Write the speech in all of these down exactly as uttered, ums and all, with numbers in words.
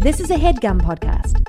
This is a HeadGum podcast.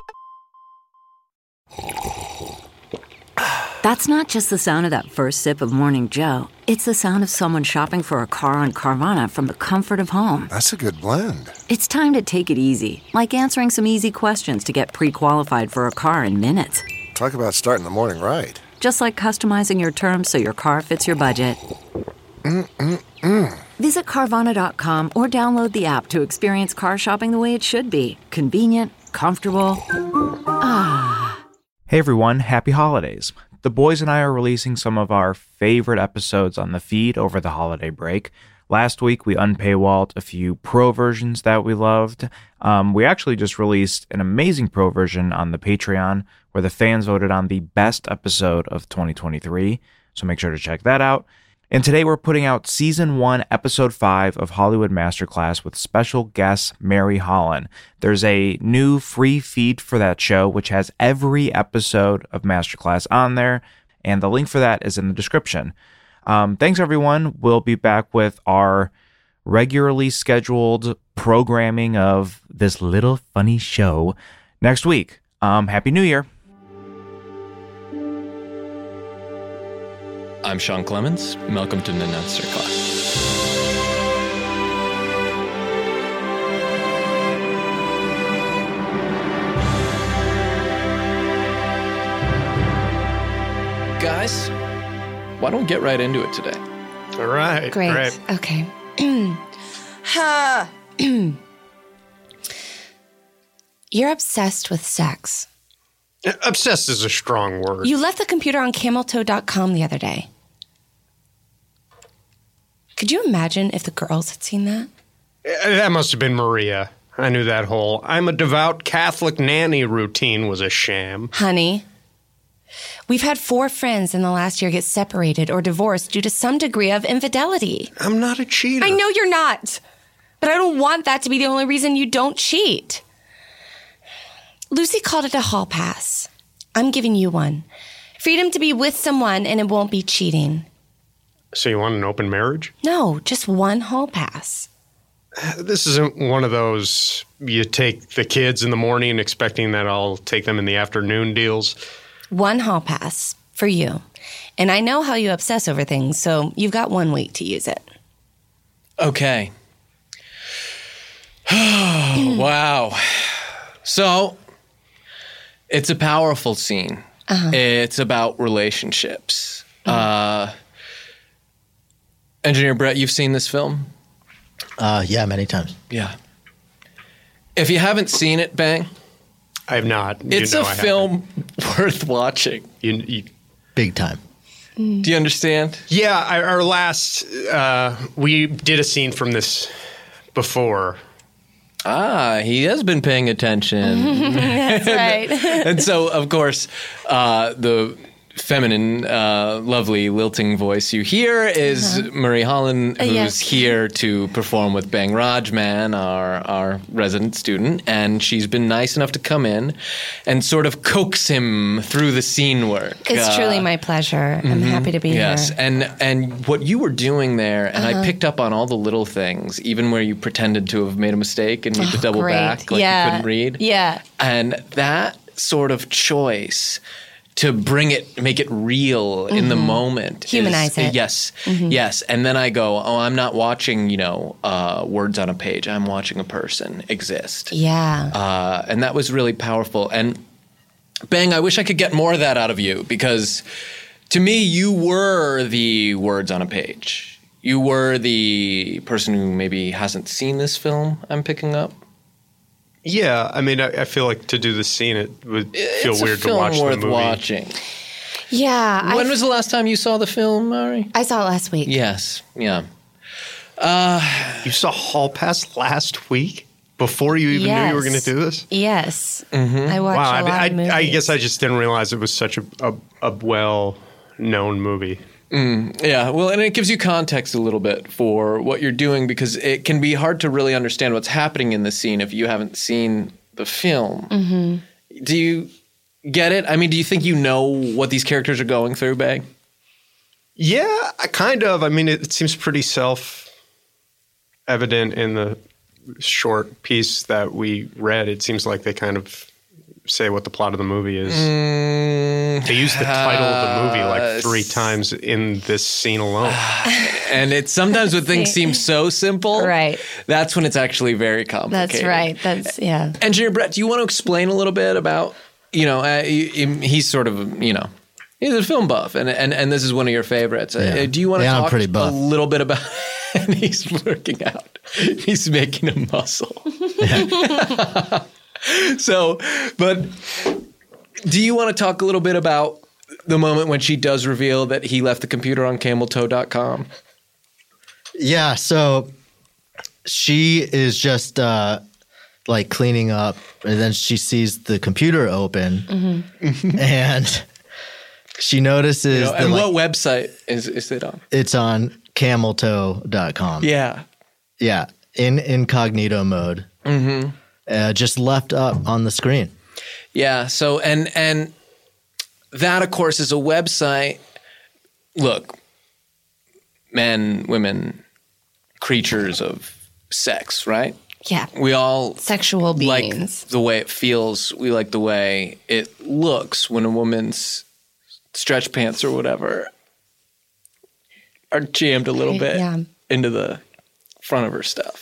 That's not just the sound of that first sip of Morning Joe. It's the sound of someone shopping for a car on Carvana from the comfort of home. That's a good blend. It's time to take it easy, like answering some easy questions to get pre-qualified for a car in minutes. Talk about starting the morning right. Just like customizing your terms so your car fits your budget. Mm-mm-mm. Visit Carvana dot com or download the app to experience car shopping the way it should be. Convenient, comfortable. Ah. Hey everyone, happy holidays. The boys and I are releasing some of our favorite episodes on the feed over the holiday break. Last week, we unpaywalled a few pro versions that we loved. Um, we actually just released an amazing pro version on the Patreon where the fans voted on the best episode of twenty twenty-three, so make sure to check that out. And today we're putting out Season one, Episode five of Hollywood Masterclass with special guest Mary Holland. There's a new free feed for that show, which has every episode of Masterclass on there, and the link for that is in the description. Um, thanks, everyone. We'll be back with our regularly scheduled programming of this little funny show next week. Um, Happy New Year. I'm Sean Clemens. Welcome to Ninetzer Class. Guys, why don't we get right into it today? All right. Great. Great. Okay. Ha. You're obsessed with sex. Obsessed is a strong word. You left the computer on camel toe dot com the other day. Could you imagine if the girls had seen that? That must have been Maria. I knew that whole I'm a devout Catholic nanny routine was a sham. Honey, we've had four friends in the last year get separated or divorced due to some degree of infidelity. I'm not a cheater. I know you're not, but I don't want that to be the only reason you don't cheat. Lucy called it a hall pass. I'm giving you one. Freedom to be with someone and it won't be cheating. So you want an open marriage? No, just one hall pass. This isn't one of those you take the kids in the morning expecting that I'll take them in the afternoon deals. One hall pass for you. And I know how you obsess over things, so you've got one week to use it. Okay. Wow. So, it's a powerful scene. Uh-huh. It's about relationships. Uh, Engineer Brett, you've seen this film? Uh, yeah, many times. Yeah. If you haven't seen it, Bang, I have not. You it's know a I film worth watching. You, you, Big time. Do you understand? yeah, I, our last, uh, we did a scene from this before. Ah, he has been paying attention. That's right. And so, of course, uh, the feminine, uh, lovely, lilting voice you hear is uh-huh. Marie Holland, who's uh, yes. here to perform with Bang Rajman, our our resident student, and she's been nice enough to come in and sort of coax him through the scene work. It's uh, truly my pleasure. I'm mm-hmm. happy to be yes. here. Yes, and and what you were doing there, and uh-huh. I picked up on all the little things, even where you pretended to have made a mistake and you had oh, to double great. back like yeah. you couldn't read. Yeah. And that sort of choice to bring it, make it real mm-hmm. in the moment. Humanize is, it. Yes, mm-hmm. yes. And then I go, oh, I'm not watching, you know, uh, words on a page. I'm watching a person exist. Yeah. Uh, and that was really powerful. And Bang, I wish I could get more of that out of you because to me, you were the words on a page. You were the person who maybe hasn't seen this film I'm picking up. Yeah, I mean, I, I feel like to do this scene, it would feel it's weird a film to watch worth the movie. watching. Yeah. When I, was the last time you saw the film, Mari? I saw it last week. Yes, yeah. Uh, you saw Hall Pass last week? Before you even yes. knew you were going to do this? Yes. Mm-hmm. I watched wow, a I, lot I, of movies. I guess I just didn't realize it was such a, a, a well-known movie. Mm, yeah, well, and it gives you context a little bit for what you're doing because it can be hard to really understand what's happening in the scene if you haven't seen the film. Mm-hmm. Do you get it? I mean, do you think you know what these characters are going through, Bang? Yeah, kind of. I mean, it, it seems pretty self-evident in the short piece that we read, it seems like they kind of say what the plot of the movie is. Mm, they use the title of the movie like three times in this scene alone. And it's sometimes when things seem so simple, Right. that's when it's actually very complicated. That's right. That's, yeah. Engineer Brett, do you want to explain a little bit about, you know, uh, he's sort of, you know, he's a film buff, and and, and this is one of your favorites. Yeah. Uh, do you want to Yeah, I'm talk pretty a buff. little bit about, and he's working out. He's making a muscle. So, but do you want to talk a little bit about the moment when she does reveal that he left the computer on camel toe dot com? Yeah, so she is just uh, like cleaning up, and then she sees the computer open, Mm-hmm. and she notices You know, that, and like, what website is, is it on? it's on camel toe dot com. Yeah. Yeah, in incognito mode. Mm-hmm. Uh, just left up on the screen. Yeah. So, and and that, of course, is a website. Look, men, women, creatures of sex, right? Yeah. We all Sexual like beings. the way it feels. We like the way it looks when a woman's stretch pants or whatever are jammed a little Right, bit yeah. into the front of her stuff.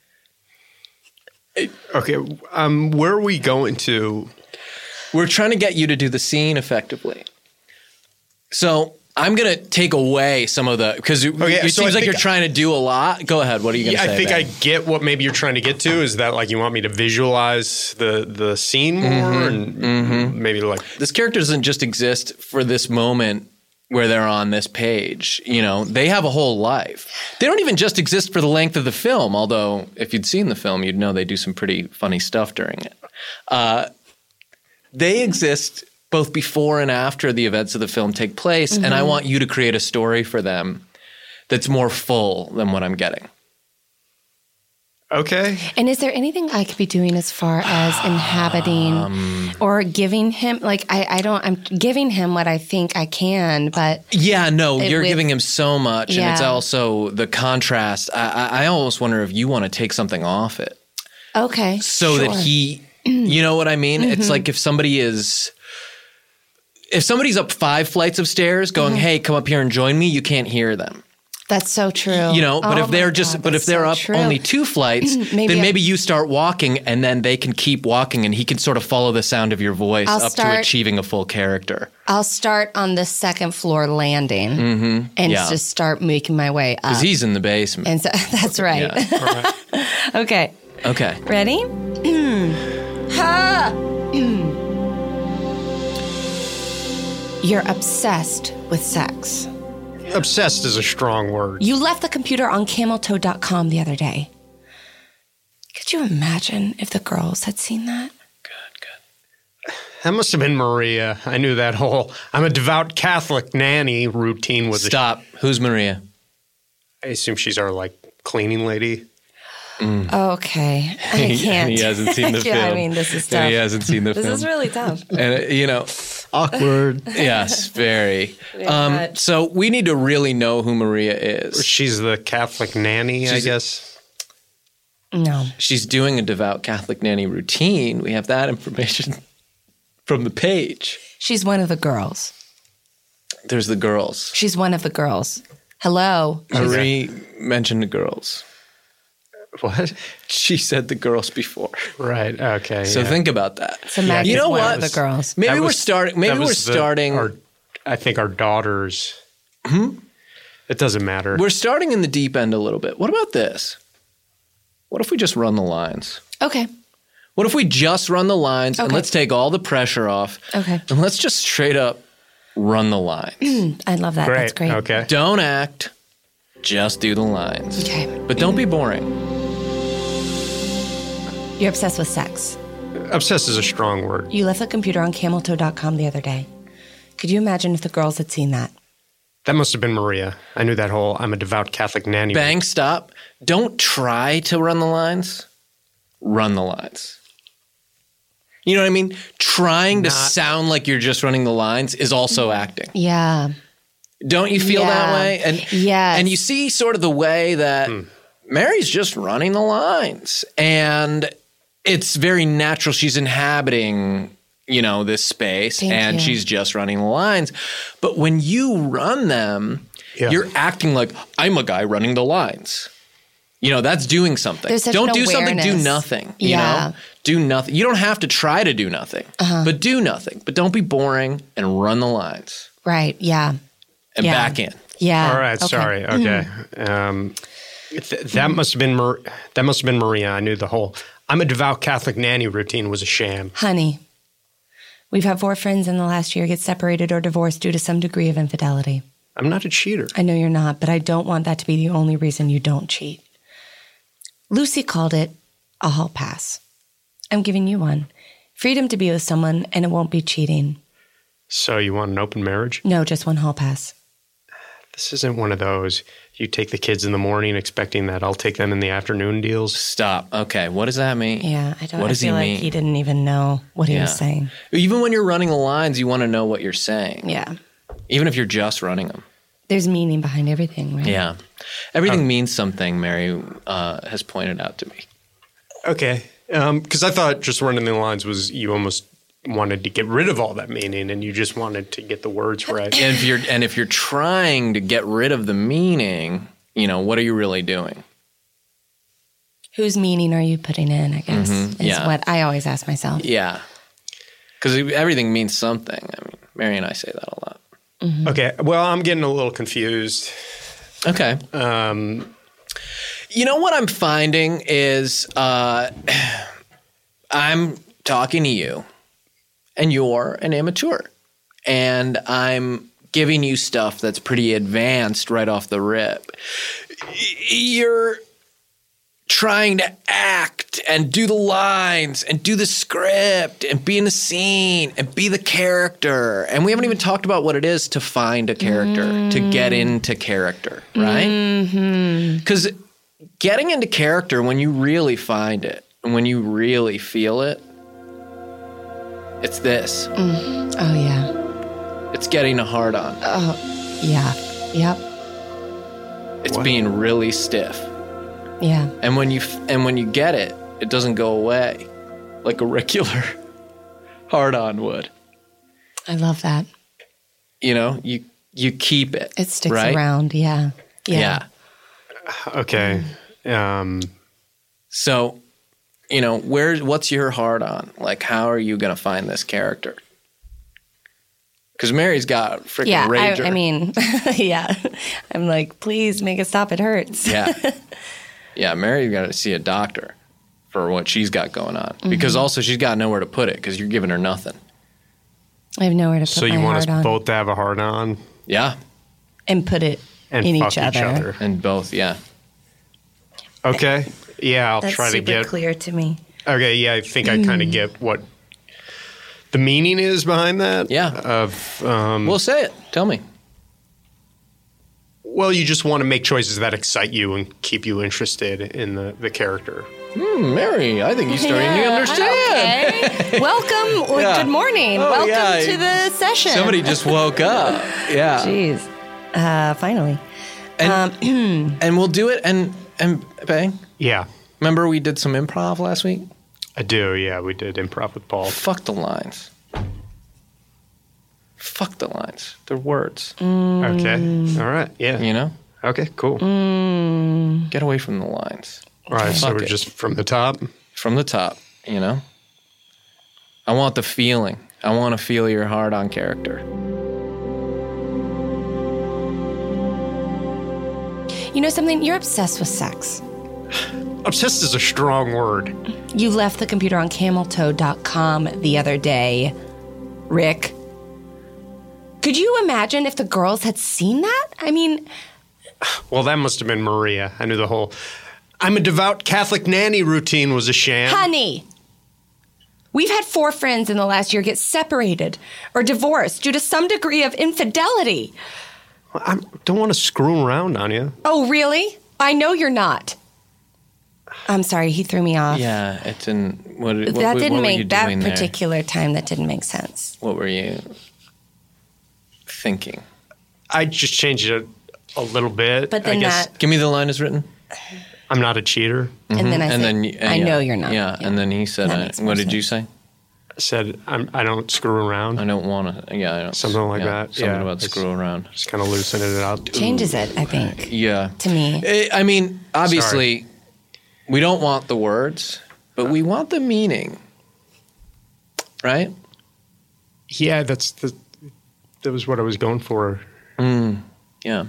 Okay, um, where are we going to? We're trying to get you to do the scene effectively. So I'm going to take away some of the, because it, Okay, it so seems I like think- you're trying to do a lot. Go ahead. What are you going to Yeah, say? I think Ben? I get what maybe you're trying to get to. Is that like you want me to visualize the the scene more, and maybe like This character doesn't just exist for this moment where they're on this page. You know, they have a whole life. They don't even just exist for the length of the film, although if you'd seen the film, you'd know they do some pretty funny stuff during it. Uh, they exist both before and after the events of the film take place, and I want you to create a story for them that's more full than what I'm getting. okay. And is there anything I could be doing as far as inhabiting Um, or giving him, like, I, I don't, I'm giving him what I think I can, but Yeah, no, It you're with- giving him so much, and it's Yeah. also the contrast. I, I, I almost wonder if you want to take something off it okay. so sure. that he, you know what I mean? It's like if somebody is, if somebody's up five flights of stairs going, "Hey, come up here and join me," you can't hear them. That's so true. You know, but Oh if they're my just, God, but if that's they're so up true. only two flights, Maybe then I- maybe you start walking, and then they can keep walking, and he can sort of follow the sound of your voice I'll up start- to achieving a full character. I'll start on the second floor landing and Yeah. just start making my way up. Because he's in the basement. And so that's right. Yeah. Okay. Okay. Ready? Ha! You're obsessed with sex. Obsessed is a strong word. You left the computer on camel toe dot com the other day. Could you imagine if the girls had seen that? That must have been Maria. I knew that whole "I'm a devout Catholic nanny" routine was. Stop. Who's Maria? A, I assume she's our like cleaning lady. Okay. I can't. He hasn't seen the Yeah, film. I mean, this is And tough. he hasn't seen the This film. is really tough. And, uh, you know, Awkward. yes, very. Um, much. so we need to really know who Maria is. She's the Catholic nanny, I She's- guess. No. She's doing a devout Catholic nanny routine. We have that information from the page. She's one of the girls. There's the girls. She's one of the girls. Hello. Marie mentioned the girls. What? She said the girls before. Right. Okay. So yeah. think about that. So Maggie's you know one what? of the girls. Maybe That we're was- starting. Maybe that we're was the- starting. Our, I think our daughters. Hmm. It doesn't matter. We're starting in the deep end a little bit. What about this? What if we just run the lines? Okay. What if we just run the lines and Okay. let's take all the pressure off? Okay. And let's just straight up run the lines. I love that. great. That's great. Okay. Don't act, just do the lines. Okay. But don't be boring. You're obsessed with sex. Obsessed is a strong word. You left the computer on camel toe dot com the other day. Could you imagine if the girls had seen that? That must have been Maria. I knew that whole "I'm a devout Catholic nanny." Bang, stop. Don't try to run the lines. Run the lines. You know what I mean? Trying to Not- sound like you're just running the lines is also acting. Yeah. Don't you feel that Yeah. way? And Yes. and you see sort of the way that Mary's just running the lines. And it's very natural. She's inhabiting, you know, this space Thank and you. she's just running the lines. But when you run them, Yeah. you're acting like, I'm a guy running the lines. You know, that's doing something. There's such Don't an do something, do awareness. nothing. You Yeah. know? Do nothing. You don't have to try to do nothing, Uh-huh. but do nothing. But don't be boring and run the lines Right. Yeah. and Yeah. back in. Yeah. All right, Okay. sorry. Okay. Um, th- that must have been Mar- that must have been Maria. I knew the whole I'm a devout Catholic nanny routine was a sham. Honey, we've had four friends in the last year get separated or divorced due to some degree of infidelity. I'm not a cheater. I know you're not, but I don't want that to be the only reason you don't cheat. Lucy called it a hall pass. I'm giving you one. Freedom to be with someone, and it won't be cheating. So you want an open marriage? No, just one hall pass. This isn't one of those you take the kids in the morning expecting that I'll take them in the afternoon deals. Stop. Okay. What does that mean? Yeah, I don't What I does he feel like mean? he didn't even know what he Yeah. was saying. Even when you're running the lines, you want to know what you're saying. Yeah. Even if you're just running them. There's meaning behind everything, right? Yeah. Everything means something, Mary uh, has pointed out to me. Okay. Because I thought just running the lines was you almost wanted to get rid of all that meaning and you just wanted to get the words right. And if you're and if you're trying to get rid of the meaning, you know, what are you really doing? Whose meaning are you putting in, I guess, Mhm, is yeah. what I always ask myself. Yeah. Because everything means something. I mean, Mary and I say that a lot. Okay. Well, I'm getting a little confused. Okay. Um, You know what I'm finding is uh, I'm talking to you, and you're an immature, and I'm giving you stuff that's pretty advanced right off the rip. You're trying to act and do the lines and do the script and be in the scene and be the character. And we haven't even talked about what it is to find a character, mm. to get into character, right? Because mm-hmm. getting into character, when you really find it and when you really feel it, it's this. Mm. Oh, yeah. It's getting a hard on. Oh, yeah. Yep. It's what? being really stiff. Yeah. And when you and when you get it, it doesn't go away like a regular hard-on would. I love that. You know, you you keep it. It sticks right? around. Yeah. Yeah. Yeah. Okay. Um, so, you know, where's what's your hard-on? Like, how are you going to find this character? Because Mary's got freaking yeah, rager. I, I mean, yeah. I'm like, please make it stop. It hurts. Yeah. Yeah, Mary's got to see a doctor for what she's got going on. Mm-hmm. Because also she's got nowhere to put it because you're giving her nothing. I have nowhere to put so my you want us heart on. both to have a hard on? Yeah. And put it and in fuck each other. each other. And both, yeah. Okay. Yeah, I'll That's try to super get clear to me. Okay, yeah, I think I kind of get what the meaning is behind that. Yeah. Of um, Well, say it. Tell me. well, you just want to make choices that excite you and keep you interested in the, the character. Hmm, Mary, I think you're starting to Yeah, understand. Okay. Welcome. Well, Yeah. Good morning. Oh, Welcome yeah. to the session. Somebody just woke up. Yeah. Jeez. Uh, finally. And, Um, and we'll do it. And, and bang. Yeah, Remember we did some improv last week? I do. Yeah, we did improv with Paul. Fuck the lines. Fuck the lines. They're words. Okay. All right. Yeah. You know? Okay, cool. Get away from the lines. All right, so Fuck we're it. just from the top. From the top, you know? I want the feeling. I want to feel your heart on character. you know something? You're obsessed with sex. Obsessed is a strong word. You left the computer on camel toe dot com the other day, Rick. Could you imagine if the girls had seen that? I mean, Well, that must have been Maria. I knew the whole I'm a devout Catholic nanny routine was a sham. honey, we've had four friends in the last year get separated or divorced due to some degree of infidelity. I don't want to screw around on you. Oh, really? I know you're not. I'm sorry, he threw me off. Yeah, it didn't. What, what, that what, didn't what were you make that doing there? particular time. That didn't make sense. What were you thinking? I just changed it a little bit. But I then guess that Give me the line as written. I'm not a cheater. And then I and said, then, and I yeah, know you're not. Yeah, and then he said, That uh, makes more what did you sense. say? I said I'm, I don't screw around. I don't want to. Yeah, I don't, Something like yeah, that. Something Yeah, about it's- screw around. Just kind of loosening it out. Changes it, I think, Yeah. to me. Eh, I mean, obviously, we don't want the words, but we want the meaning, right? Yeah, that's the, that was what I was going for. Yeah.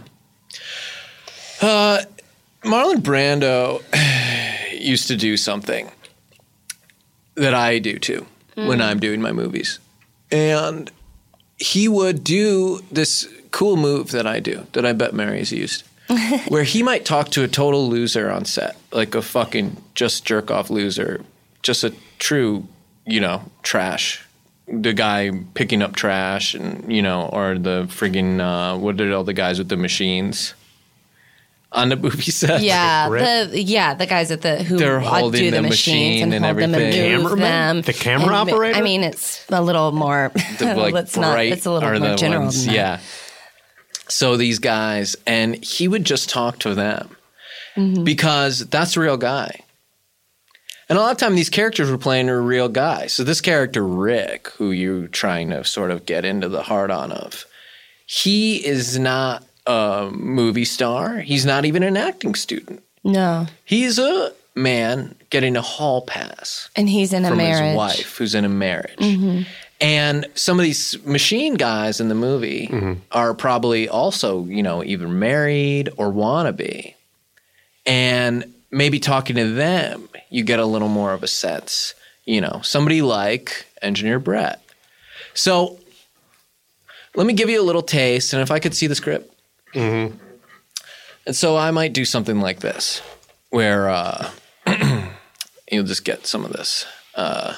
Uh, Marlon Brando used to do something that I do too when I'm doing my movies. And he would do this cool move that I do, that I bet Mary's used, where he might talk to a total loser on set, like a fucking just jerk off loser, just a true, you know, trash. The guy picking up trash and, you know, or the friggin', uh, what are all the guys with the machines on the movie set? Yeah, Rick? the yeah the guys at the who They're uh, holding do the, the machines machine and, and hold them and everything. move Cameraman? them. The camera And- operator? I mean, it's a little more. The, like, let's not. bright It's a little are more the general ones, than that. yeah. So these guys, and he would just talk to them Mm-hmm. because that's a real guy. And a lot of time these characters we're playing are real guys. So this character, Rick, who you're trying to sort of get into the heart on of, he is not a movie star. He's not even an acting student. No, He's a man getting a hall pass and he's in a from marriage. his wife who's in a marriage. And some of these machine guys in the movie are probably also, you know, either married or wanna be. And maybe talking to them, you get a little more of a sense, you know, somebody like Engineer Brett. So let me give you a little taste, and if I could see the script. And so I might do something like this, where uh, you'll just get some of this. Uh,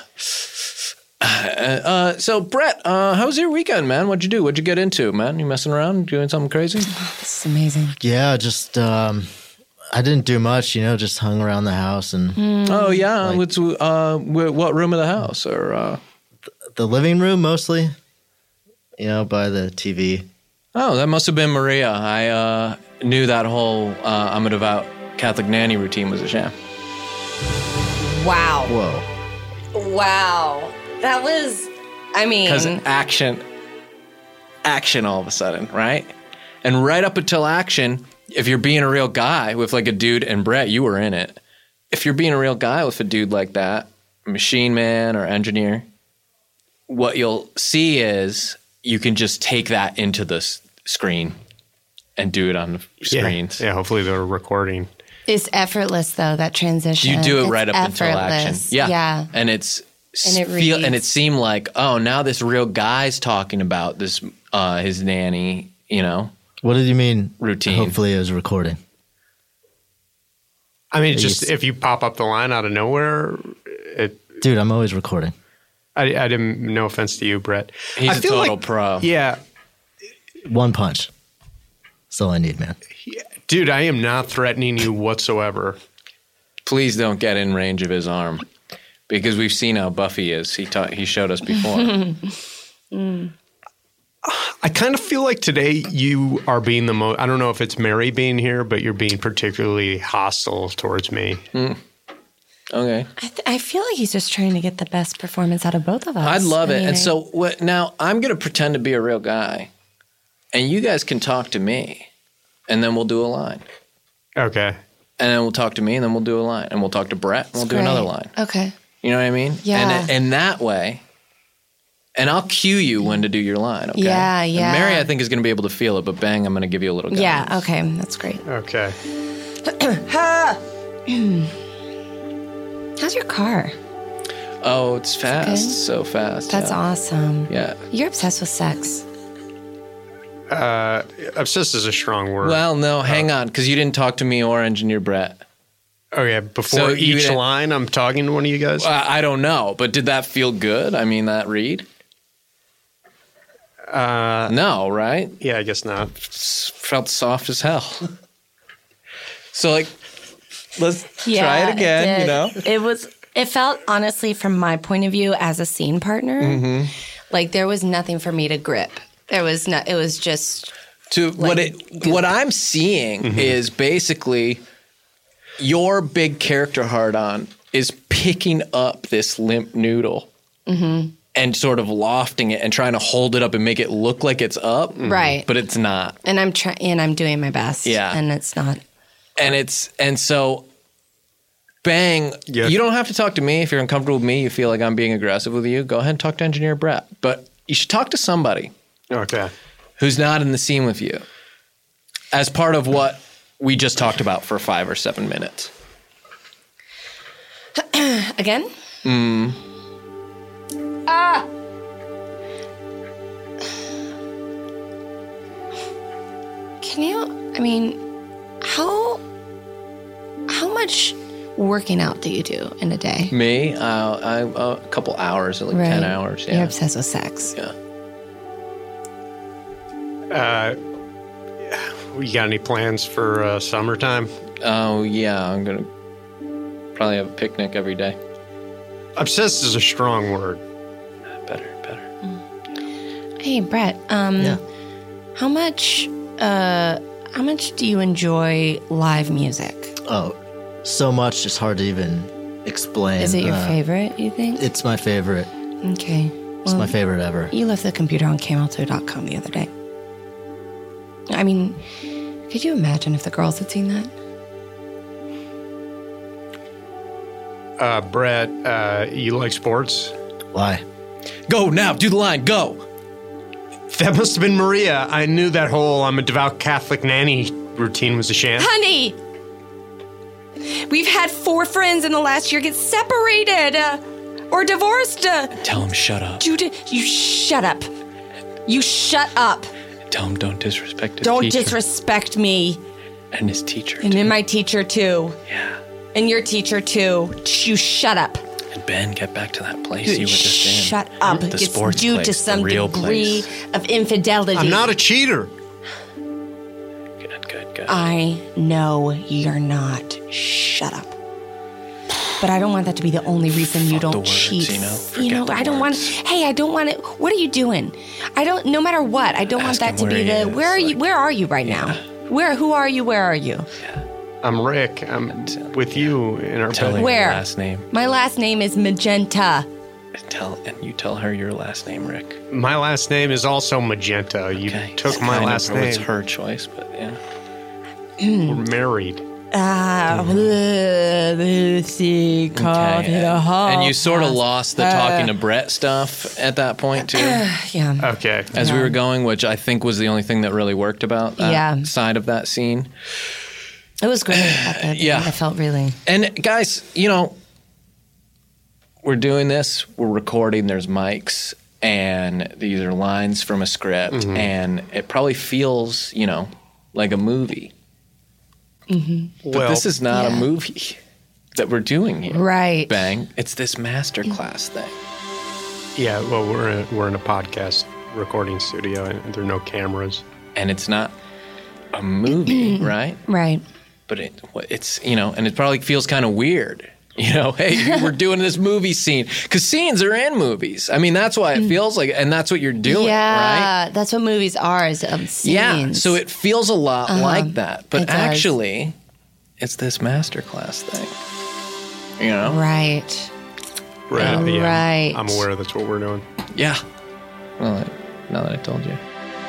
uh, so, Brett, uh, how was your weekend, man? What'd you do? What'd you get into, man? You messing around, doing something crazy? This is amazing. Yeah, just um, I didn't do much, you know, just hung around the house and Oh, yeah. What's, uh, wh- what room of the house? Or uh... the living room mostly, you know, by the T V. Oh, that must have been Maria. I uh, knew that whole uh, I'm a devout Catholic nanny routine was a sham. Wow, Whoa. wow, that was. I mean, Because action, action all of a sudden, right? And right up until action, if you're being a real guy with like a dude, and Brett, you were in it. If you're being a real guy with a dude like that, machine man or engineer, what you'll see is you can just take that into the s- screen and do it on the Yeah. screens. Yeah, hopefully they're recording. it's effortless though, that transition. You do it It's right up until action. effortless. Yeah. yeah. And it's And it feel and it reads. seemed like, oh, now this real guy's talking about this uh his nanny, you know. What did you mean? Routine. Hopefully it was recording. I mean, just Yes. if you pop up the line out of nowhere, it, Dude, I'm always recording. I, I didn't. No offense to you, Brett. He's I a feel total like- pro. Yeah, One punch. That's all I need, man. dude, I am not threatening you whatsoever. Please don't get in range of his arm. Because we've seen how Buffy is. He taught he showed us before. I kind of feel like today you are being the most. I don't know if it's Mary being here, but you're being particularly hostile towards me. Okay. I, th- I feel like he's just trying to get the best performance out of both of us. I'd love I it. mean, And I- so what, now I'm going to pretend to be a real guy. And you guys can talk to me. And then we'll do a line. Okay. And then we'll talk to me, and then we'll do a line. And we'll talk to Brett, and we'll do Great. another line. Okay. You know what I mean? Yeah. And, and that way, and I'll cue you when to do your line, okay? Yeah, And yeah. Mary, I think, is going to be able to feel it, but Bang, I'm going to give you a little guidance. Yeah. Okay. That's great. Okay. How's your car? Oh, it's fast. good? So fast. That's yeah. awesome. Yeah. You're obsessed with sex. Uh, obsessed is a strong word. Well, no, hang on, because you didn't talk to me or Engineer Brett. oh yeah. Before So you each didn't- line, I'm talking to one of you guys. Uh, I don't know, but did that feel good? I mean, that read? Uh, No, right? yeah, I guess not. S- felt soft as hell. So, like, let's try it again, you know? It was, it felt honestly, from my point of view as a scene partner, Mm-hmm. like there was nothing for me to grip. There was no, it was just, To what it what I'm seeing Mm-hmm. is basically your big character hard-on is picking up this limp noodle mm-hmm. and sort of lofting it and trying to hold it up and make it look like it's up. Right. But it's not. And I'm trying, and I'm doing my best. Yeah. And it's not. And it's, and so, Bang, Yeah. you don't have to talk to me. If you're uncomfortable with me, you feel like I'm being aggressive with you, go ahead and talk to Engineer Brett. But you should talk to somebody Okay. who's not in the scene with you as part of what we just talked about for five or seven minutes. Again? Mm. Ah! Can you, I mean, how, how much working out do you do in a day? Me? Uh, I, uh, a couple hours, like Right. ten hours. Yeah. You're obsessed with sex. Yeah. Uh, you got any plans for uh, summertime? Oh, yeah. I'm going to probably have a picnic every day. Obsessed is a strong word. Better, better. Hey, Brett, um, Yeah. how much, uh, how much do you enjoy live music? Oh, so much, it's hard to even explain. Is it your Uh, favorite, you think? It's my favorite. Okay. It's my favorite ever. You left the computer on camel two dot com the other day. I mean, could you imagine if the girls had seen that? Uh, Brett, uh, you like sports? Why? Go now. Do the line. Go. That must have been Maria. I knew that whole I'm a devout Catholic nanny routine was a sham. Honey! We've had four friends in the last year get separated uh, or divorced. Uh, Tell him shut up. Judah, you shut up. You shut up. Tell him don't disrespect his Don't teacher. disrespect me. And his teacher, And too. then my teacher, too. Yeah. And your teacher, too. You shut up. And Ben, get back to that place you were just in. Shut up. The It's sports due place, to the some real degree place. of infidelity. I'm not a cheater. Good, good, good. I know you're not. Shut up. But I don't want that to be the only reason you Fuck the don't words, cheat. you know? you Forget know, the I don't want. words. Hey, I don't want it. What are you doing? I don't. No matter what, I don't Ask want that him to where be he the. is, Where are you? like- Where are you right now? Where? Who are you? Where are you? I'm Rick. I'm with you in our Tell her bed. your Where? last name. My last name is Magenta. Tell and you tell her your last name, Rick. My last name is also Magenta. You Okay. took It's my kind of- last name. It's her choice, but yeah. We're married. Ah, Lucy called Okay. it a hall And you sort of pass. lost the talking to Brett stuff at that point too, Yeah. Okay. as we Yeah. were going, which I think was the only thing that really worked about that Yeah. side of that scene. It was great. At the, Yeah. I felt really. And guys, you know, we're doing this, we're recording, there's mics, and these are lines from a script, Mm-hmm. and it probably feels, you know, like a movie. But Well, this is not a Yeah. movie that we're doing here. Right. Bang. It's this masterclass thing. yeah. Well, we're in, we're in a podcast recording studio, and there are no cameras. And it's not a movie, right? Right. But it, it's, you know, and it probably feels kind of weird. You know, hey, we're doing this movie scene. Because scenes are in movies. I mean, that's why it feels like, and that's what you're doing, right? Yeah, that's what movies are, is um, scenes. Yeah, so it feels a lot Uh-huh. like that. But It does. actually, it's this masterclass thing. You know? Right. Right. Yeah, Right. I'm aware that's what we're doing. Yeah. Well, now that I told you.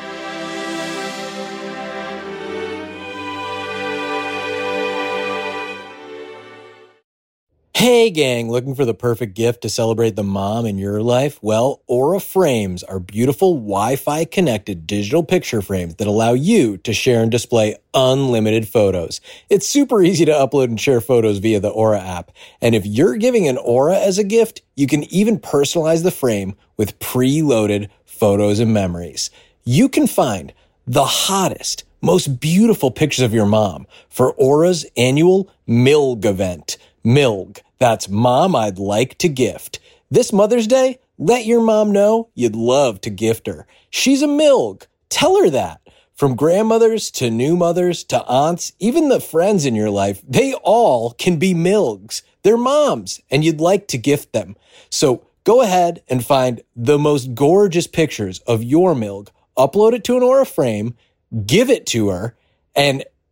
Hey gang, looking for the perfect gift to celebrate the mom in your life? Well, Aura Frames are beautiful Wi-Fi connected digital picture frames that allow you to share and display unlimited photos. It's super easy to upload and share photos via the Aura app. And if you're giving an Aura as a gift, you can even personalize the frame with preloaded photos and memories. You can find the hottest, most beautiful pictures of your mom for Aura's annual M I L G event. M I L G. That's Mom I'd Like to Gift. This Mother's Day, let your mom know you'd love to gift her. She's a M I L G. Tell her that. From grandmothers to new mothers to aunts, even the friends in your life, they all can be M I L Gs. They're moms, and you'd like to gift them. So go ahead and find the most gorgeous pictures of your M I L G, upload it to an Aura frame, give it to her, and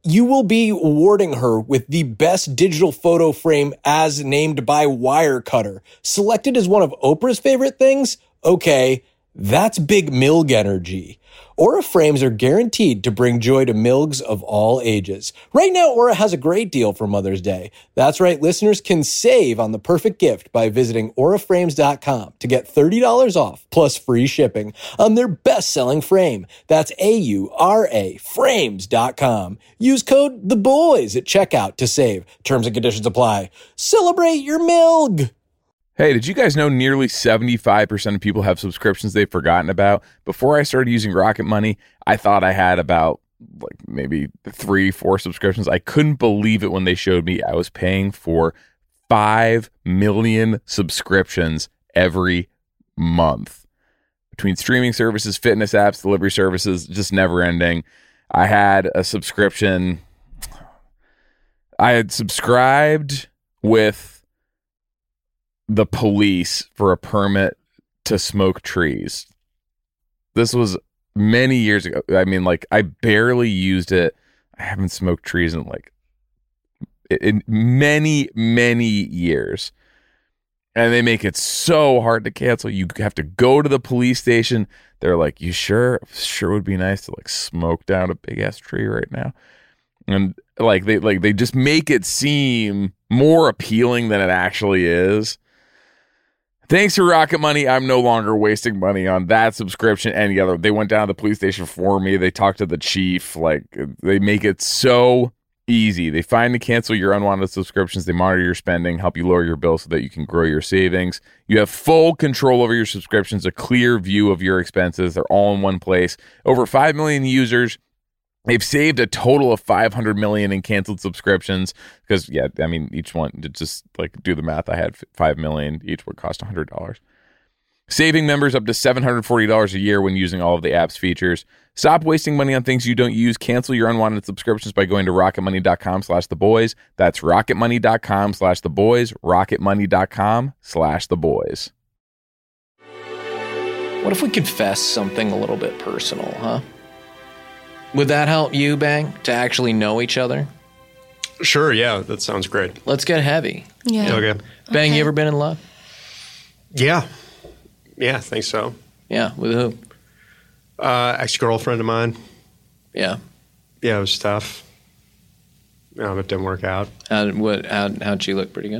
you will be awarding her with the best digital photo frame as named by Wirecutter. Selected as one of Oprah's favorite things? Okay, that's big Milg energy. Aura frames are guaranteed to bring joy to Milgs of all ages. Right now, Aura has a great deal for Mother's Day. That's right, listeners can save on the perfect gift by visiting aura frames dot com to get thirty dollars off plus free shipping on their best-selling frame. That's A U R A frames dot com. Use code THEBOYS at checkout to save. Terms and conditions apply. Celebrate your Milg! Hey, did you guys know nearly seventy-five percent of people have subscriptions they've forgotten about? Before I started using Rocket Money, I thought I had about like maybe three, four subscriptions. I couldn't believe it when they showed me I was paying for five million subscriptions every month. Between streaming services, fitness apps, delivery services, just never ending. I had a subscription. I had subscribed with the police for a permit to smoke trees. This was many years ago. I mean, like, I barely used it. I haven't smoked trees in like in many, many years. And they make it so hard to cancel. You have to go to the police station. They're like, you sure? Sure would be nice to like smoke down a big ass tree right now. And like they like they just make it seem more appealing than it actually is. Thanks to Rocket Money, I'm no longer wasting money on that subscription. Any other, they went down to the police station for me. They talked to the chief. Like, they make it so easy. They find and cancel your unwanted subscriptions. They monitor your spending, help you lower your bill so that you can grow your savings. You have full control over your subscriptions, a clear view of your expenses. They're all in one place. Over five million users. They've saved a total of five hundred million in canceled subscriptions because, yeah, I mean, each one, to just like do the math, I had five million. Each would cost one hundred dollars. Saving members up to seven hundred forty dollars a year when using all of the app's features. Stop wasting money on things you don't use. Cancel your unwanted subscriptions by going to rocketmoney.com slash the boys. That's rocketmoney.com slash the boys. rocketmoney.com slash the boys. What if we confess something a little bit personal, huh? Would that help you, Bang, to actually know each other? Sure, yeah, that sounds great. Let's get heavy. Yeah. Okay. Bang, Okay. you ever been in love? Yeah. Yeah, I think so. Yeah, with who? Uh, ex-girlfriend of mine. Yeah. Yeah, it was tough. No, it didn't work out. How what? How how'd she look? Pretty good.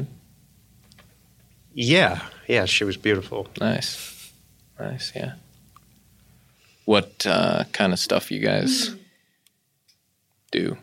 Yeah. Yeah, she was beautiful. Nice, nice. Yeah. What uh, kind of stuff you guys do?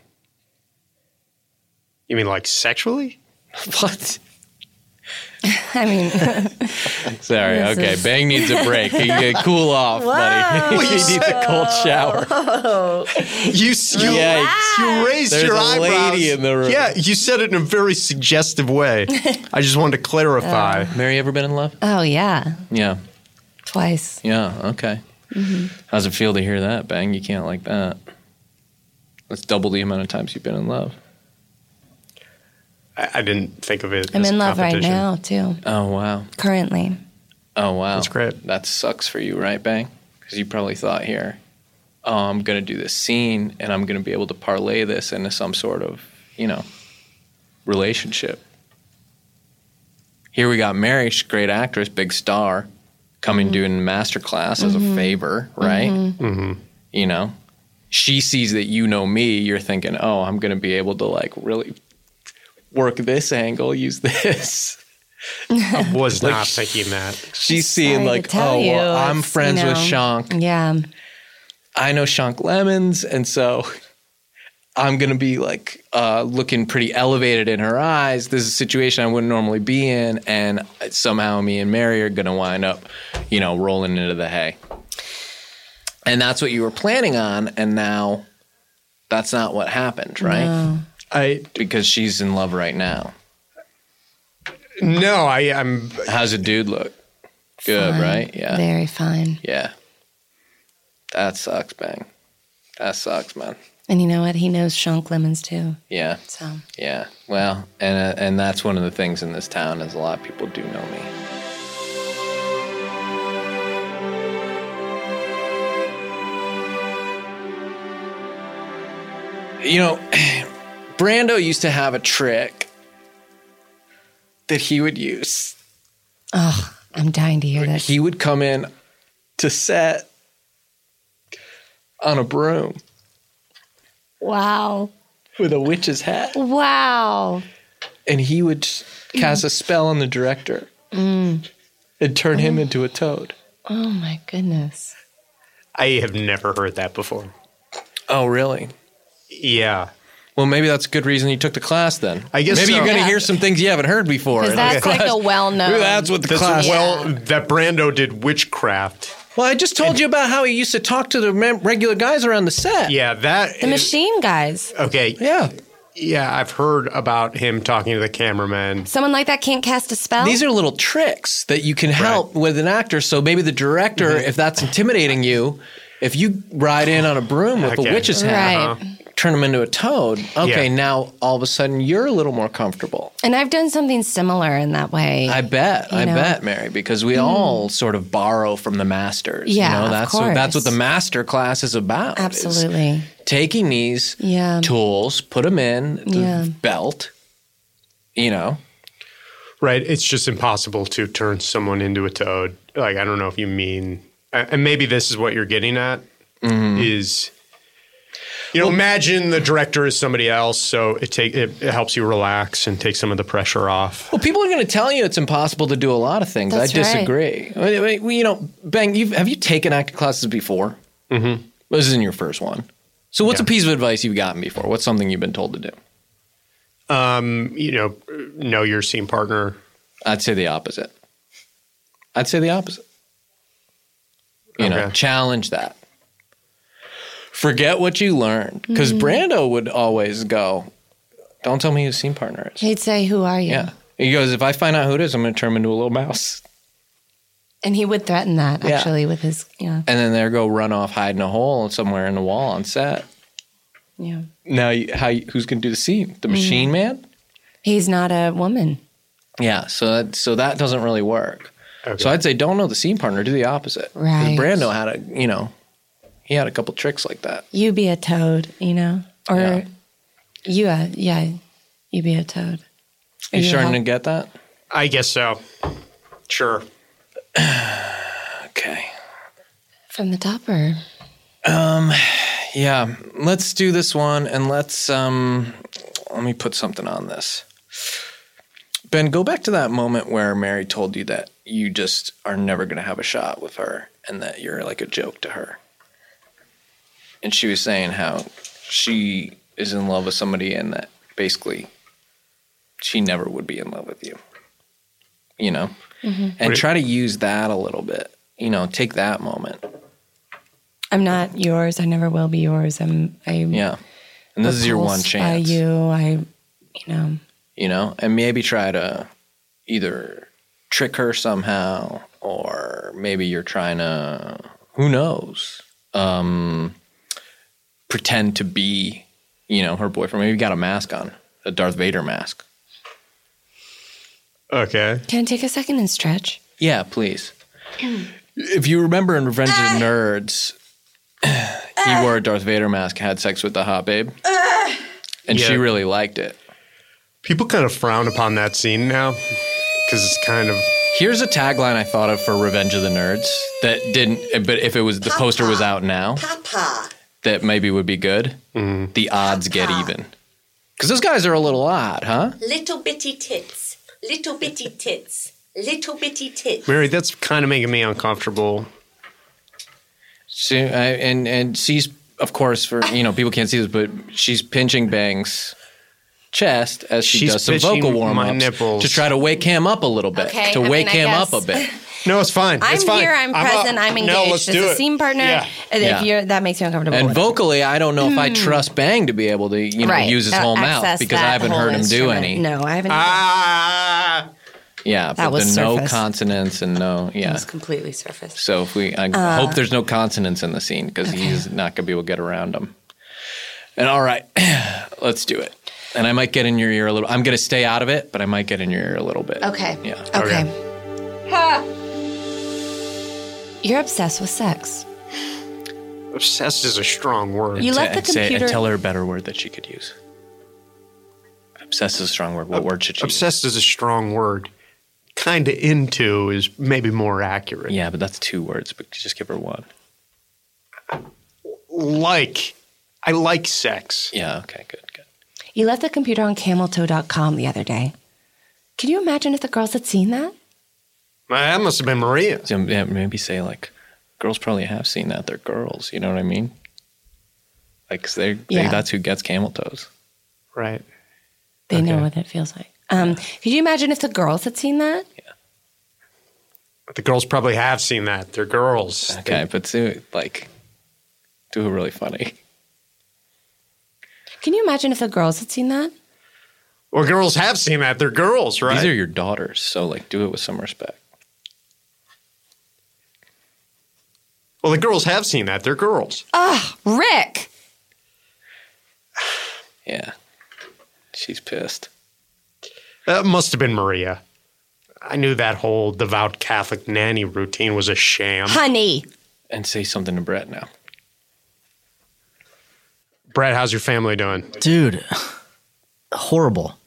You mean like sexually? What? I mean, Sorry. This Okay. is- Bang needs a break. He can cool off, buddy. he needs a cold shower. You you, Yikes. you raised There's your a eyebrows. lady in the room. Yeah, you said it in a very suggestive way. I just wanted to clarify. Mary, ever been in love? oh yeah, Yeah. twice. Yeah. Okay. How's it feel to hear that, Bang? You can't like that. That's double the amount of times you've been in love. I, I didn't think of it I'm as in love right competition. now too. Oh wow. Currently, Oh wow. That's great. That sucks for you, right, Bang? Because you probably thought here, oh, I'm gonna do this scene and I'm gonna be able to parlay this into some sort of, you know, relationship. Here we got Mary, she's a great actress, big star, coming doing master class as a favor, right? Mm-hmm. You know, she sees that you know me. You're thinking, oh, I'm gonna be able to like really work this angle, use this. I was Like, not thinking that. She's seeing Sorry like, to tell oh, you, well, I'm it's, friends you with know, Shank. Yeah, I know Shank Lemons, and so I'm gonna be like uh, looking pretty elevated in her eyes. This is a situation I wouldn't normally be in, and somehow me and Mary are gonna wind up, you know, rolling into the hay. And that's what you were planning on, and now that's not what happened, right? No. I Because she's in love right now. no, I I'm How's a dude look? Good, Fine. right? Yeah. very fine. Yeah. That sucks, Bang. That sucks, man. And you know what? He knows Shank Lemons too. Yeah. So Yeah. Well, and uh, and that's one of the things in this town is a lot of people do know me. You know, Brando used to have a trick that he would use. Oh, I'm dying to hear this. He would come in to set on a broom. Wow. With a witch's hat. Wow. And he would cast a spell on the director Mm. and turn him into a toad. Oh, my goodness. I have never heard that before. Oh, really? Yeah. Well, maybe that's a good reason you took the class then. I guess Maybe so. you're going to Yeah. hear some things you haven't heard before. Because in that's the like class. a well-known. Maybe that's what the That's class. well, that Brando did witchcraft. Well, I just told you about how he used to talk to the mem- regular guys around the set. Yeah, that. The machine guys. Okay. Yeah. Yeah, I've heard about him talking to the cameraman. Someone like that can't cast a spell? These are little tricks that you can help with an actor. So maybe the director, Mm-hmm. if that's intimidating you, if you ride in on a broom with Okay. a witch's hat, Right. Uh-huh. turn him into a toad. Okay, Yeah. now all of a sudden you're a little more comfortable. And I've done something similar in that way. I bet, You I know? bet, Mary, because we all sort of borrow from the masters. Yeah, you know, of that's what, that's what course. the master class is about. is Absolutely. taking these Yeah. tools, put them in the Yeah. belt. You know, Right. It's just impossible to turn someone into a toad. Like, I don't know if you mean, and maybe this is what you're getting at, Mm-hmm. is, you know, imagine the director is somebody else, so it take it, it helps you relax and take some of the pressure off. well, people are going to tell you it's impossible to do a lot of things. That's I disagree. I mean, I mean, you know, Bang, you've, have you taken acting classes before? Mm-hmm. This isn't your first one. So what's Yeah. a piece of advice you've gotten before? What's something you've been told to do? Um, you know, know your scene partner. I'd say the opposite. I'd say the opposite. You know, Okay. challenge that. Forget what you learned. Because Mm-hmm. Brando would always go, don't tell me who his scene partner is. He'd say, "Who are you?" Yeah. He goes, if I find out who it is, I'm going to turn him into a little mouse. And he would threaten that, Yeah. actually, with his, yeah. And then there go run off, hide in a hole somewhere in the wall on set. Yeah. Now, you, how you, who's going to do the scene? The machine man? He's not a woman. Yeah. So that, so that doesn't really work. Okay. So I'd say don't know the scene partner, do the opposite. 'Cause Right. Brando had a, you know, he had a couple tricks like that. You be a toad, you know? Or Yeah. you, uh, yeah, you be a toad. Are You you starting a- to get that? I guess so. Sure. Okay. From the top, or? Yeah, let's do this one, and let's um, let me put something on this. Ben, go back to that moment where Mary told you that you just are never going to have a shot with her, and that you're like a joke to her. And she was saying how she is in love with somebody, and that basically she never would be in love with you. You know, and try to use that a little bit. You know, take that moment. I'm not yours. I never will be yours. I'm, I'm Yeah, and this is your one repulsed chance. by you. I, you know. You know, and maybe try to either trick her somehow, or maybe you're trying to, who knows, um, pretend to be, you know, her boyfriend. Maybe you got a mask on, a Darth Vader mask. Okay. Can I take a second and stretch? Yeah, please. If you remember in Revenge of the Nerds, he wore a Darth Vader mask, had sex with the hot babe, and she Yeah. really liked it. People kind of frown upon that scene now because it's kind of. Here's a tagline I thought of for Revenge of the Nerds that didn't, but if it was the poster was out now, Papa. that maybe would be good. Mm-hmm. The odds get even. Because those guys are a little odd, huh? Little bitty tits. Little bitty tits. Little bitty tits. Mary, that's kind of making me uncomfortable. She, I, and and she's, of course, for, you know, people can't see this, but she's pinching Bang's chest as she She's does some pinching vocal warm my ups nipples. to try to wake him up a little bit, Okay, to I wake mean, I him guess- up a bit. No, it's fine. I'm it's fine. here. I'm present. up. I'm engaged. No, let's as do a it. scene partner. Yeah. And Yeah. if you're, that makes me uncomfortable. And with it. vocally, I don't know if I trust Bang to be able to, you know, Right. use his Uh, whole mouth access because I that haven't whole heard him do instrument. any. No, I haven't. Ah. Yeah, That but was the no surface. consonants and no, It yeah. was completely surface. So if we, I Uh, hope there's no consonants in the scene because he's not going to be able to get around them. And all right, let's do it. And I might get in your ear a little. I'm going to stay out of it, but I might get in your ear a little bit. Okay. Yeah. Okay. You're obsessed with sex. Obsessed is a strong word. You let the Say- computer. tell her a better word that she could use. Obsessed is a strong word. What word should she Obsessed is a strong word. Kind of into is maybe more accurate. use? Yeah, but that's two words. But just give her one. Like. I like sex. Yeah, okay, good, good. You left the computer on camel toe dot com the other day. Can you imagine if the girls had seen that? That must have been Maria. So, yeah, maybe say, like, girls probably have seen that. They're girls. You know what I mean? Like, 'cause they, Yeah. they, that's who gets camel toes. Right. They know Okay. what it feels like. Um, could you imagine if the girls had seen that? The girls probably have seen that. They're girls. Okay, but do, like, do it really funny. Can you imagine if the girls had seen that? Or girls have seen that. They're girls, right? These are your daughters, so, like, do it with some respect. Well, the girls have seen that. They're girls. Ugh, Rick! Yeah. She's pissed. That must have been Maria. I knew that whole devout Catholic nanny routine was a sham. Honey! And say something to Brett now. Brett, how's your family doing? Dude, horrible.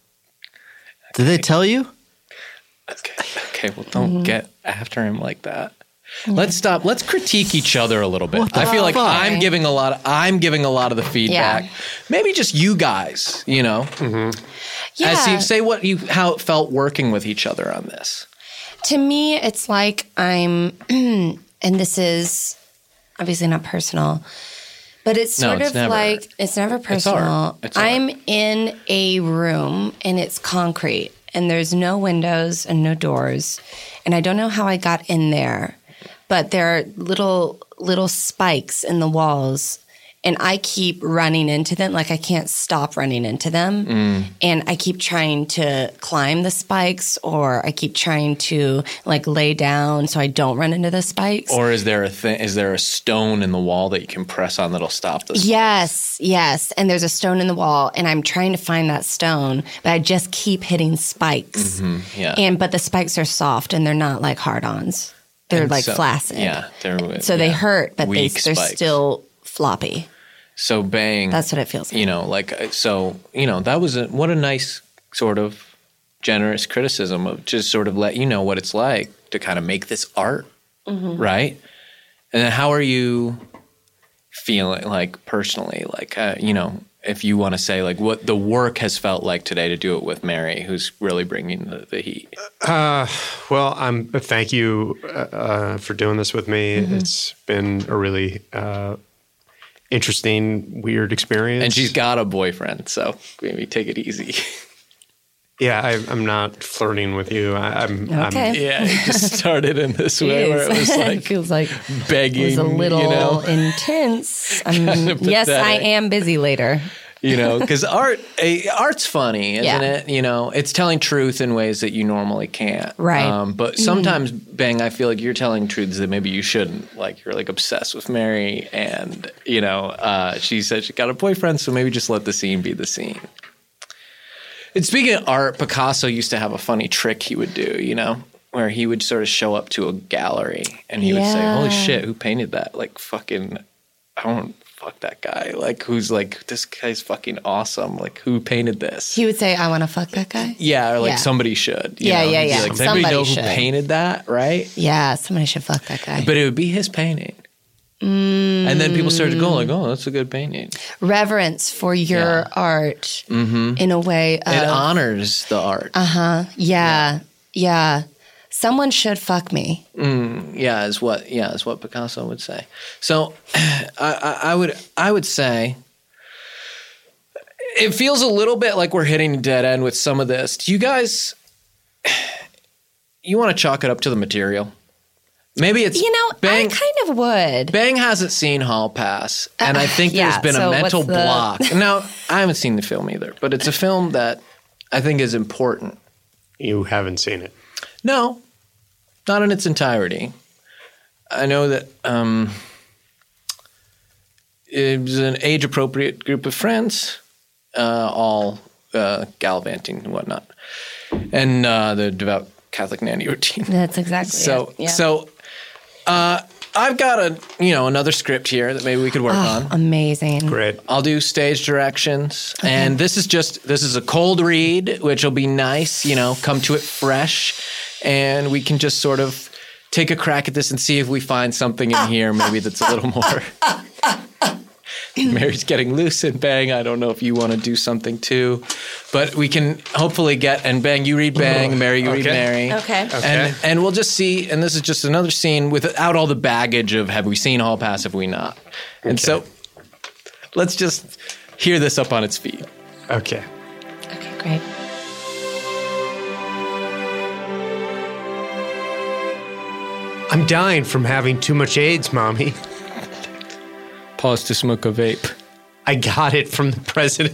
Did they tell you? Okay, okay well, don't Mm-hmm. get after him like that. Let's stop. Let's critique each other a little bit. What the I feel like fuck? I'm giving a lot. Of, I'm giving a lot of the feedback. Yeah. Maybe just you guys. You know, Yeah. As you say what you how it felt working with each other on this. To me, it's like I'm, and this is obviously not personal, but it's No, sort it's of never. like, it's never art. personal. It's art. I'm in a room and it's concrete and there's no windows and no doors. And I don't know how I got in there, but there are little, little spikes in the walls. And I keep running into them. Like I can't stop running into them. Mm. And I keep trying to climb the spikes or I keep trying to like lay down so I don't run into the spikes. Or is there a thing? Is there a stone in the wall that you can press on that'll stop this? Yes, yes. And there's a stone in the wall and I'm trying to find that stone, but I just keep hitting spikes. Mm-hmm, yeah. And but the spikes are soft and they're not like hard-ons. They're And like so- flaccid. Yeah, they're So they yeah, hurt, but they, weak they're spikes. still floppy. So bang. That's what it feels like. You know, like so. You know, that was a, what a nice sort of generous criticism of just sort of let you know what it's like to kind of make this art, Mm-hmm. right? And then how are you feeling, like personally, like uh, you know, if you want to say like what the work has felt like today to do it with Mary, who's really bringing the, the heat. Uh, well, I'm. Thank you uh, uh, for doing this with me. Mm-hmm. It's been a really uh, interesting, weird experience. And she's got a boyfriend, so maybe take it easy. Yeah, I, I'm not flirting with you. I, I'm. Okay. I'm, Yeah, it just started in this way where it was it like feels like begging, it was a little you know, intense. Um, yes, I pathetic. am busy later. you know, because art, eh, art's funny, isn't Yeah. it? You know, it's telling truth in ways that you normally can't. Right. Um, but sometimes, Bang, I feel like you're telling truths that maybe you shouldn't. Like you're like obsessed with Mary, and you know, uh, she said she got a boyfriend, so maybe just let the scene be the scene. And speaking of art, Picasso used to have a funny trick he would do, you know, where he would sort of show up to a gallery and he would say, Yeah. holy shit, who painted that? Like fucking, I don't fuck that guy. Like who's like, this guy's fucking awesome. Like who painted this? He would say, I want to fuck that guy. Yeah, or like Yeah. somebody should. you Yeah, know? yeah, He'd be yeah. Like, does anybody Somebody know who should. painted that, right? Yeah, somebody should fuck that guy. But it would be his painting. Mm. And then people started to go like, oh, that's a good painting. Reverence for your Yeah. art Mm-hmm. in a way of, It honors the art. uh-huh, yeah, yeah. Someone should fuck me. Mm, yeah, is what yeah is what Picasso would say. So, I, I, I would I would say it feels a little bit like we're hitting a dead end with some of this. Do you guys you want to chalk it up to the material? Maybe it's You know, Bang. I kind of would. Bang hasn't seen Hall Pass, and I think yeah, there's been so a mental what's the- block. Now, I haven't seen the film either, but it's a film that I think is important. You haven't seen it. No, not in its entirety. I know that um, it was an age-appropriate group of friends, uh, all uh, gallivanting and whatnot, and uh, the devout Catholic nanny routine. That's exactly So, it. Yeah. so uh, I've got a, you know, another script here that maybe we could work Oh, on. amazing. Great. I'll do stage directions. And this is just, this is a cold read, which will be nice, you know, come to it fresh. And we can just sort of take a crack at this and see if we find something in here maybe that's a little more. Mary's getting loose, and Bang, I don't know if you want to do something too. But we can hopefully get, and Bang, you read Bang, Mary, you Okay. read Mary. Okay. Okay. And, and we'll just see, and this is just another scene without all the baggage of have we seen Hall Pass, have we not? And so let's just hear this up on its feet. Okay. Okay, great. I'm dying from having too much AIDS, Mommy. Pause to smoke a vape. I got it from the president.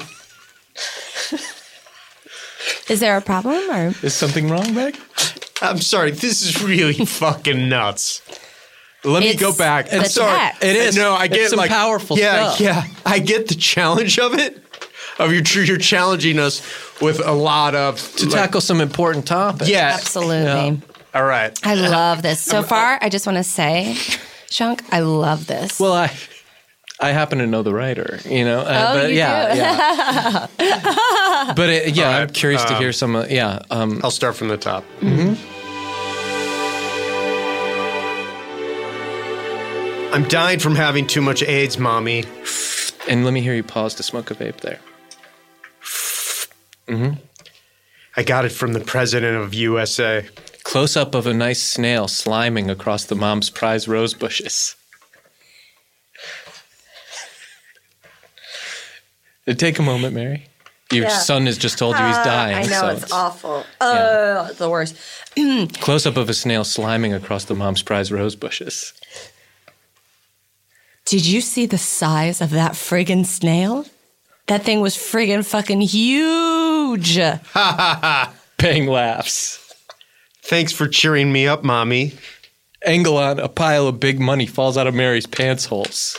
Is there a problem or? Is something wrong, Meg? I'm sorry. This is really fucking nuts. Let me It's go back. the I'm sorry. text. It is. No, I It's get some like powerful yeah, stuff. Yeah, I get the challenge of it. Of your, you're challenging us with a lot of To like, tackle some important topics. Yeah. Absolutely. Yeah. All right. I love this. So far, I just want to say, Shunk, I love this. Well, I I happen to know the writer, you know. Uh, Oh, but you yeah, do? yeah. But it, yeah, All I'm right, curious to um, hear some. Uh, yeah. Um, I'll start from the top. I'm dying from having too much AIDS, Mommy. and let me hear you pause to smoke a vape there. I got it from the president of U S A. Close up of a nice snail sliming across the mom's prize rose bushes. Take a moment, Mary. Your Yeah. son has just told you he's dying. I know, so it's awful. Oh, it's the worst. Close up of a snail sliming across the mom's prize rose bushes. Did you see the size of that friggin' snail? That thing was friggin' fucking huge. Bang laughs. Thanks for cheering me up, Mommy. Angle on, a pile of big money falls out of Mary's pants holes.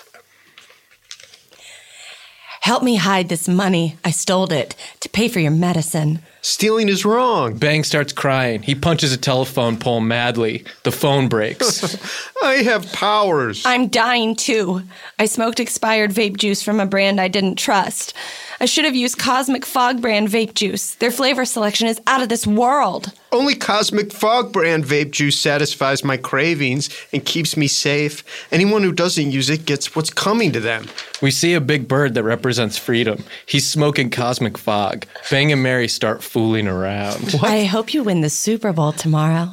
Help me hide this money. I stole it to pay for your medicine. Stealing is wrong. Bang starts crying. He punches a telephone pole madly. The phone breaks. I have powers. I'm dying too. I smoked expired vape juice from a brand I didn't trust. I should have used Cosmic Fog brand vape juice. Their flavor selection is out of this world. Only Cosmic Fog brand vape juice satisfies my cravings and keeps me safe. Anyone who doesn't use it gets what's coming to them. We see a big bird that represents freedom. He's smoking Cosmic Fog. Bang and Mary start fooling around. I hope you win the Super Bowl tomorrow.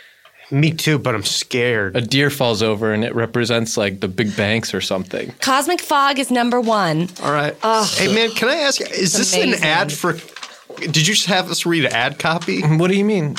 Me too, but I'm scared. A deer falls over and it represents like the big banks or something. Cosmic Fog is number one. All right. Hey, man, can I ask you, is this amazing. an ad for. Did you just have us read an ad copy? What do you mean?